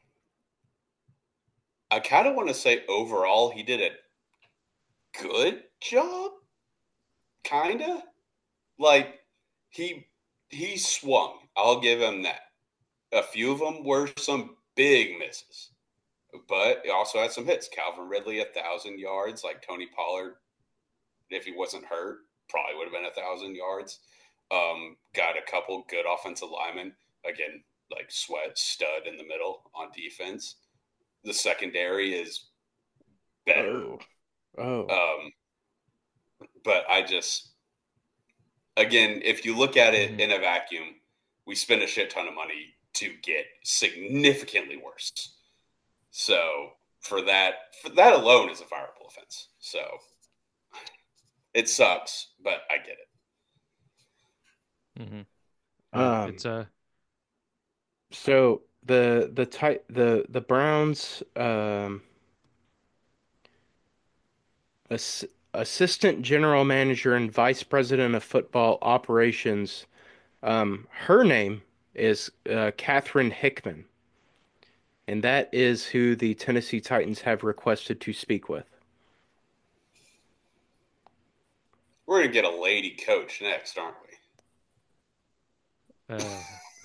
I kind of want to say overall he did a good job, kind of. Like, he he swung. I'll give him that. A few of them were some big misses, but he also had some hits. Calvin Ridley, 1,000 yards. Like Tony Pollard, if he wasn't hurt, probably would have been 1,000 yards. Got a couple good offensive linemen. Again, like Sweat, stud in the middle on defense. The secondary is better. Oh, oh, Um, but I just, again, if you look at it Hmm. in a vacuum, we spend a shit ton of money to get significantly worse. So for that alone is a fireable offense. So it sucks, but I get it. Hmm. Yeah, um, it's so the Browns ass, assistant general manager and vice president of football operations. Her name is Catherine Hickman, and that is who the Tennessee Titans have requested to speak with. We're gonna get a lady coach next, aren't we? uh,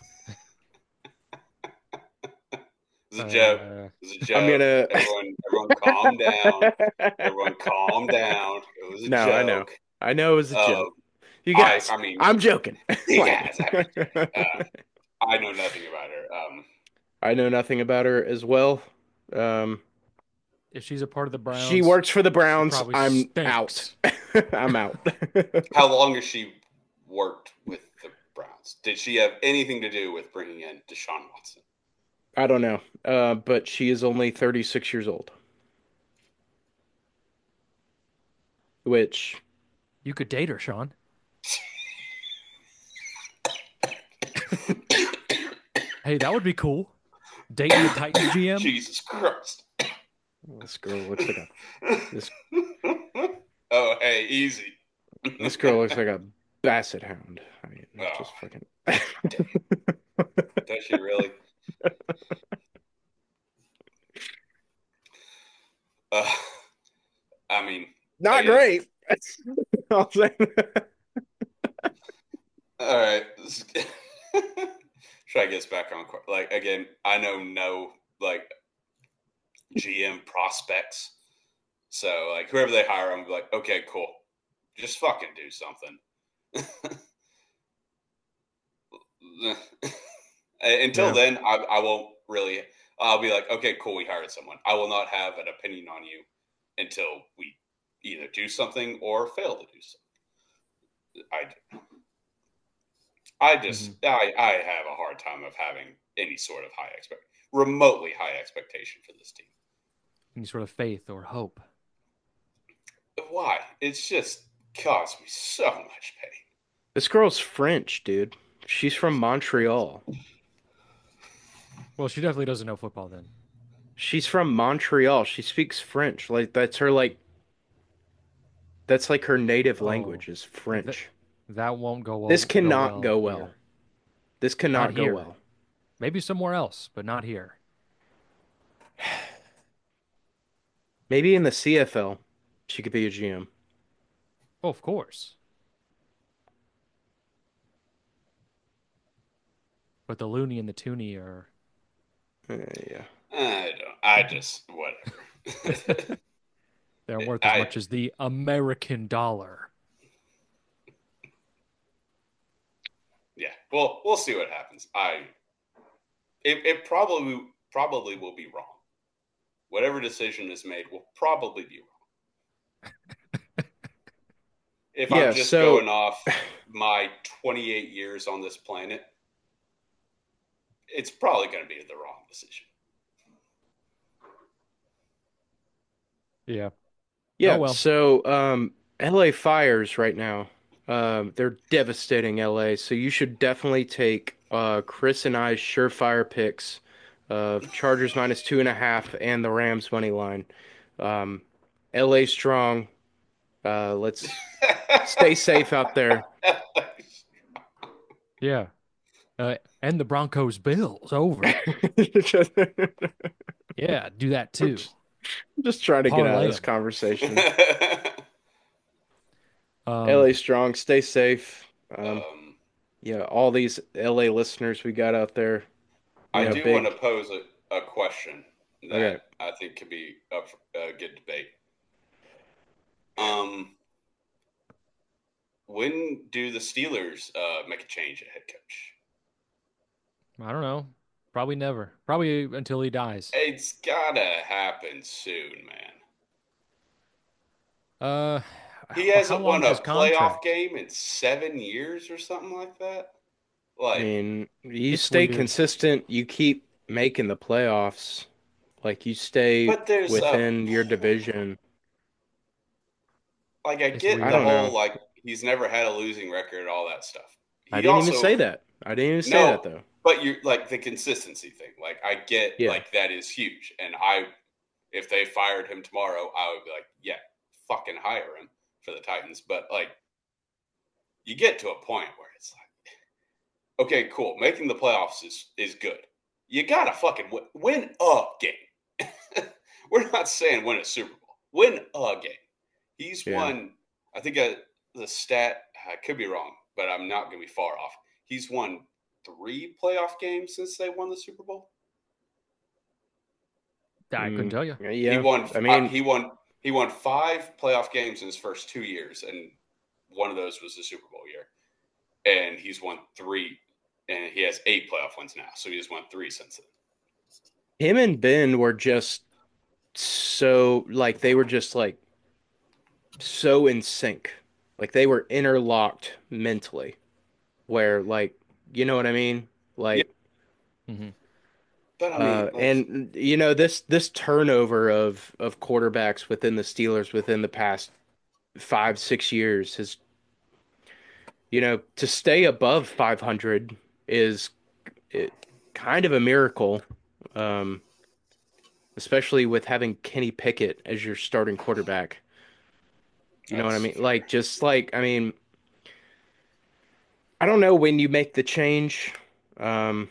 It's a joke. uh, It's a I'm joke. gonna. Everyone, calm down. Everyone, calm down. It was a No, I know. joke. I know it was a Um, joke. You guys, I mean, I'm joking. Like, yes, I know nothing about her. I know nothing about her as well. Um, if she's a part of the she Browns, works for the she Browns. probably I'm out. stinks. I'm out. how long has she worked with the Browns? Did she have anything to do with bringing in Deshaun Watson? I don't know. But she is only 36 years old, which You could date her, Sean. Hey, that would be cool. Dating the Titans GM. Jesus Christ. this girl looks like a this Oh, hey, easy. this girl looks like a basset hound. I mean, Oh, just fucking. does she really? Uh, I mean, Not again, great. I'll say. all right. Try to get us back on. Like, again, I know no, like, GM prospects. So, like, whoever they hire, I'm like, okay, cool. Just fucking do something. Until Yeah, then, I won't really. I'll be like, okay, cool, we hired someone. I will not have an opinion on you until we either do something or fail to do something. hmm I have a hard time of having any sort of remotely high expectation for this team. any sort of faith or hope. Why? It's just caused me so much pain. This girl's French, dude. She's from Montreal. Well, she definitely doesn't know football then. She's from Montreal. She speaks French. Like that's like her native Oh, language is that French. that won't This go cannot well go well. here. This Not cannot go here. well. Maybe somewhere else, but not here. Maybe in the CFL, she could be a GM. Oh, of course. But the loony and the toonie are Yeah. I don't. I just whatever. they're worth as I much as the American dollar. Yeah. Well, we'll see what happens. It probably will be wrong. Whatever decision is made will probably be wrong. if I'm Yeah, just so going off my 28 years on this planet, it's probably going to be the wrong decision. Yeah. Oh yeah, well. so LA Fires right now. They're devastating LA, so you should definitely take Chris and I's surefire picks of Chargers -2.5 and the Rams money line. Um, LA strong. Let's stay safe out there. Yeah. And the Broncos Bills over. just, Yeah, do that too. just trying to get out of Parlay this them. conversation. Um, LA strong, stay safe. um, Yeah, all these LA listeners we got out there, I do want to big. pose a question Okay. that I think could be up for a good debate. Um, when do the Steelers make a change at head coach? I don't know. Probably never. Probably until he dies. It's gotta happen soon, man. Uh, He how hasn't won long's a his playoff contract? game in 7 years or something like that. I Like, mean, you It's stay weird. consistent, you keep making the playoffs, like you stay but there's a within your division. like I It's get I the weird. don't whole know. like he's never had a losing record, all that stuff. I He didn't even also say that. I didn't even say that no, though. but you like the consistency thing. Like I get Yeah. like that is huge, and I if they fired him tomorrow, I would be like, yeah, fucking hire him for the Titans. But like you get to a point where it's like, okay, cool, making the playoffs is good. You gotta fucking win a game. We're not saying win a Super Bowl. Win a game. He's Yeah. won. I think the stat. I could be wrong, but I'm not going to be far off. He's won 3 playoff games since they won the Super Bowl. I couldn't tell you. He Yeah. won. I mean, He won 5 playoff games in his first 2 years, and one of those was the Super Bowl year. And he's won 3, and he has 8 playoff wins now. So he has won 3 since then. him and Ben were just so like they were just like so in sync. Like they were interlocked mentally. Where like you know what I mean? Yeah, Like Hmm. but I mean, like, and this turnover of quarterbacks within the Steelers within the past 5 6 years has to stay above 500 is it, kind of a miracle, um, especially with having Kenny Pickett as your starting quarterback. You know what I that's mean? fair. Like just like I mean I don't know when you make the change. Um,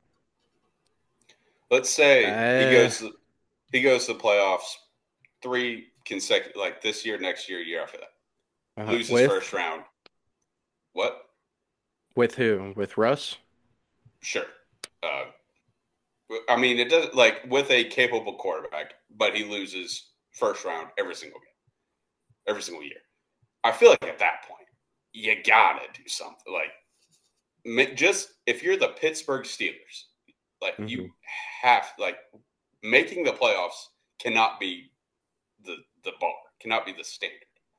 Let's say uh, he goes to the playoffs 3 consecutive, like this year, next year, year after that. Loses first with round. What? who? With Russ? Sure. Uh, I mean, it does like with a capable quarterback, but he loses first round every single game, every single year. I feel like at that point, you gotta do something. Like, just if you're the Pittsburgh Steelers, like Hmm. you have like making the playoffs cannot be the bar, cannot be the standard.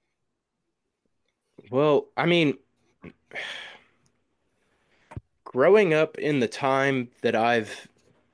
Well, I mean, growing up in the time that I've,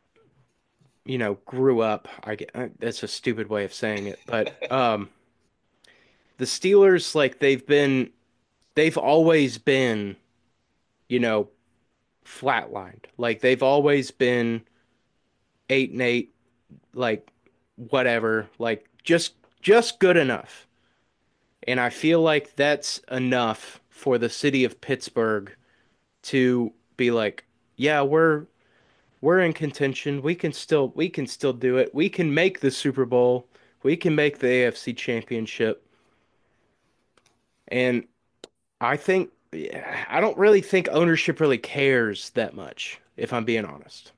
grew up, that's a stupid way of saying it, but the Steelers, like they've always been, you know, flatlined. Like they've always been 8-8, like whatever, like just good enough. And I feel like that's enough for the city of Pittsburgh to be like, yeah, we're in contention. We can still do it. We can make the Super Bowl. We can make the AFC Championship. And I don't really think ownership really cares that much, if I'm being honest.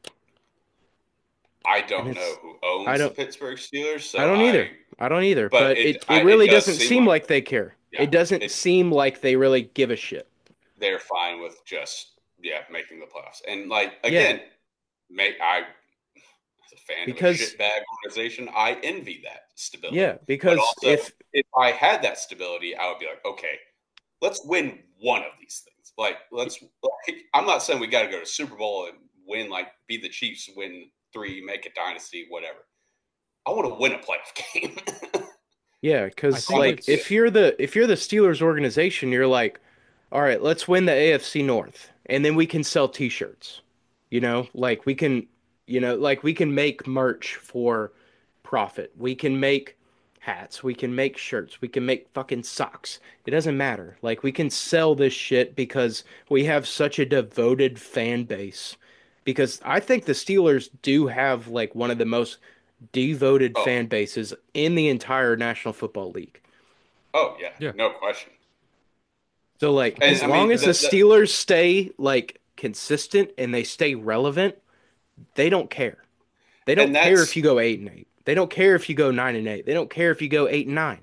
I And don't know it's who I owns the don't Pittsburgh Steelers, I so don't either. I don't either. but But it it really does doesn't seem seem like like they care. yeah, It doesn't it seem like they really give a shit. they're fine with just making the playoffs. And like Yeah. again, may I as a fan of a Because shitbag organization, I envy that stability. yeah, But because also, if I had that stability, I would be like, okay, let's win one of these things. I'm not saying we got to go to Super Bowl and win, like, be the Chiefs, win 3, make a dynasty, whatever. I want to win a playoff game. yeah, I because think like Good. it's if you're the Steelers organization, you're like, all right, let's win the AFC North, and then we can sell T-shirts. Like we can make merch for profit. We can make hats. We can make shirts. We can make fucking socks. It doesn't matter. Like we can sell this shit because we have such a devoted fan base. Because I think the Steelers do have like one of the most devoted Oh, fan bases in the entire National Football League. oh yeah, yeah. no question. So like I think as And I long mean, as the Steelers stay like consistent and they stay relevant, they don't care. They don't and care if that's you go 8-8. They don't care if you go 9-8. They don't care if you go 8-9.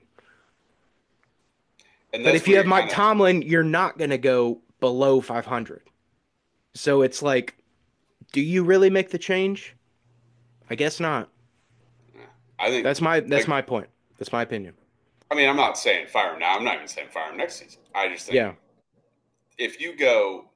and But that's if you where have you're Mike kind of. Tomlin, you're not going to go below 500. So it's like, do you really make the change? I guess not. I think, That's like, my point. That's my opinion. I mean, I'm not saying fire him now. I'm not even saying fire him next season. I just think Yeah, if you go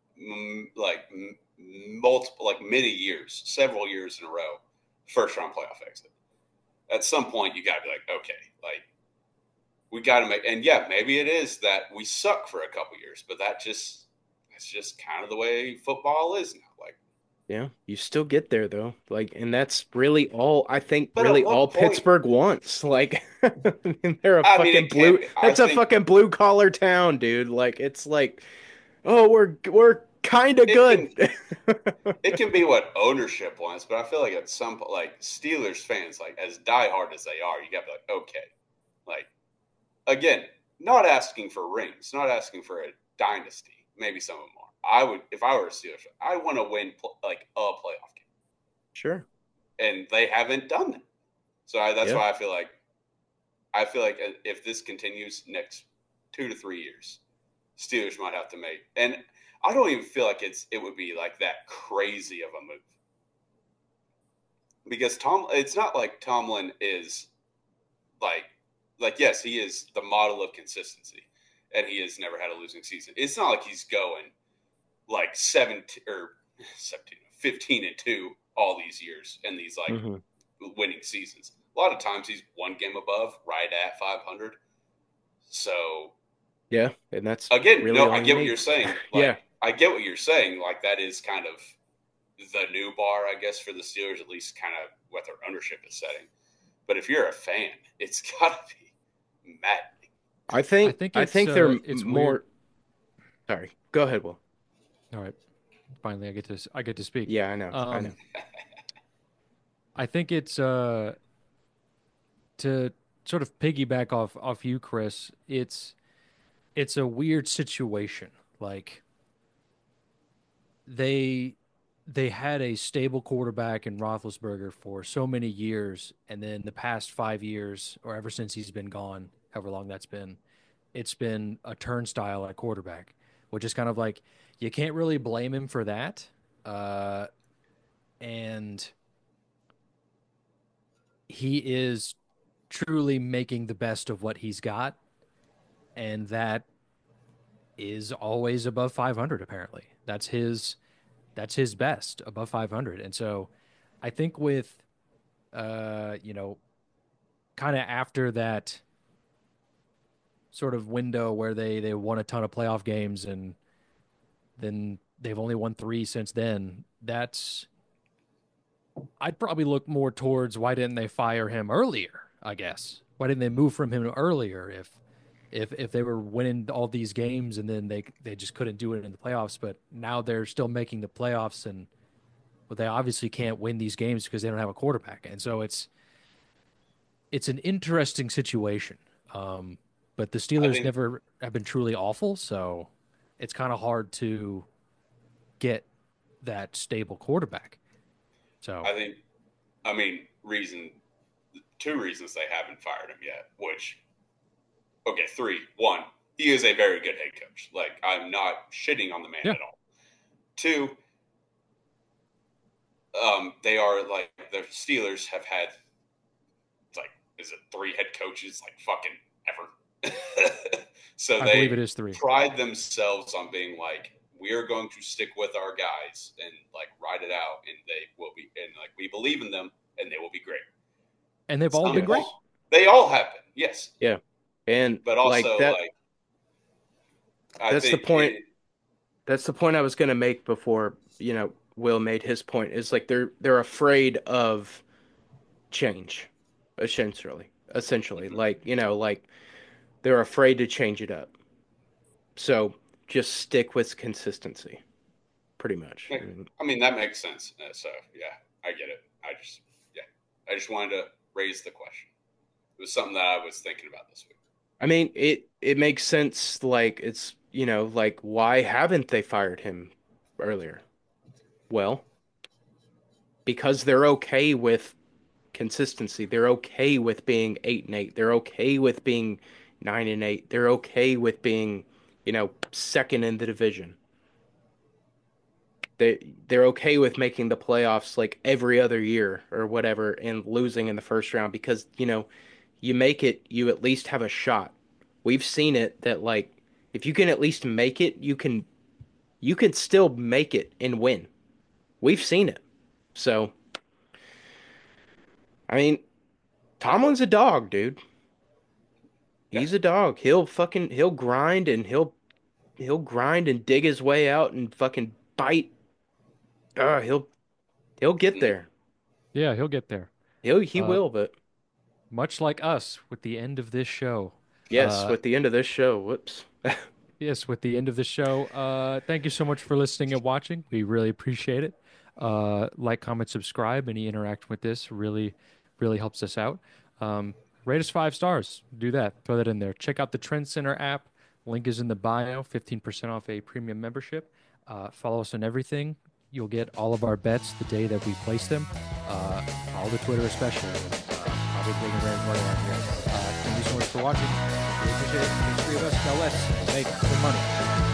multiple, like many years, several years in a row, first round playoff exit, at some point you got to be like, okay, like we got to make, and yeah, maybe it is that we suck for a couple years, but that's just kind of the way football is now. Like, yeah. You still get there though. Like, and that's really all I think. but at Really, all what point? Pittsburgh wants. Like, I mean, they're a I mean, fucking it can't blue. be. I That's a think fucking blue collar town, dude. Like, it's like, oh, we're kind of it good. can it can be what ownership wants, but I feel like at some point, like Steelers fans, like as diehard as they are, you got to be like, okay, like again, not asking for rings, not asking for a dynasty. Maybe some of them are. I would, if I were a Steelers fan, I want to win like a playoff Sure. game, and they haven't done that. So that's Yeah. why I feel like if this continues next 2 to 3 years, Steelers might have to make. And I don't even feel like it would be like that crazy of a move because It's not like Tomlin is like yes, he is the model of consistency, and he has never had a losing season. It's not like he's going like 17 or 17, 15-2 all these years and these like Hmm. winning seasons. A lot of times he's one game above, right at 500. So Yeah, and that's again, really no, all I you get what need. you're saying. Yeah, Like I get what you're saying. Like that is kind of the new bar, I guess, for the Steelers, at least kind of what their ownership is setting. But if you're a fan, it's got to be maddening. I think I it's think they're it's weird. more. Sorry, go ahead, Will. All right, finally I get to speak. Yeah, I know, I know. Um, I think it's to sort of piggyback off you, Chris. It's a weird situation. Like they they had a stable quarterback in Roethlisberger for so many years, and then the past 5 years, or ever since he's been gone, however long that's been, it's been a turnstile at quarterback, which is kind of like you can't really blame him for that. Uh, and he is truly making the best of what he's got, and that is always above 500. Apparently, that's his best, above 500. And so, I think with you know, kind of after that sort of window where they won a ton of playoff games and then they've only won three since then. That's I'd probably look more towards why didn't they fire him earlier, I guess. Why didn't they move from him earlier if they were winning all these games and then they just couldn't do it in the playoffs, but now they're still making the playoffs and but they obviously can't win these games because they don't have a quarterback. And so it's an interesting situation. But the I Steelers think never have been truly awful, so it's kind of hard to get that stable quarterback. So I think I mean two reasons they haven't fired him yet, which okay, three. One, he is a very good head coach. Like I'm not shitting on the man yeah, at all. Two, They are like the Steelers have had like is it 3 head coaches like fucking ever. So I believe they it is 3. pride themselves on being like we are going to stick with our guys and like ride it out, and they will be, and like we believe in them, and they will be great. And they've all been great. They all have been, yes. Yeah, and but also like that. like That's the point. That's the point I was going to make before, Will made his point. Is like they're afraid of change, essentially. Like, like they're afraid to change it up. So just stick with consistency, pretty much. I mean, that makes sense. So yeah, I get it. I just wanted to raise the question. It was something that I was thinking about this week. I mean, it makes sense. Like it's, like why haven't they fired him earlier? Well, because they're okay with consistency. They're okay with being 8-8. They're okay with being 9-8. They're okay with being, second in the division. They're okay with making the playoffs like every other year or whatever and losing in the first round because, you make it, you at least have a shot. We've seen it that like if you can at least make it, you can still make it and win. We've seen it. So, I mean, Tomlin's a dog, dude. He's a dog. He'll grind and he'll grind and dig his way out and fucking bite. He'll get there. Yeah, he'll get there. He will, but much like us with the end of this show. Yes, with the end of this show. Whoops. Yes, with the end of the show. Thank you so much for listening and watching. We really appreciate it. Like, comment, subscribe. Any interaction with this really, really helps us out. Rate us 5 stars. Do that. Throw that in there. Check out the Trend Center app. Link is in the bio. 15% off a premium membership. Follow us on everything. You'll get all of our bets the day that we place them. Follow the Twitter especially. I'll be taking Rams money around here. Thank you so much for watching. We appreciate it. There's 3 of us. Now let's make some money.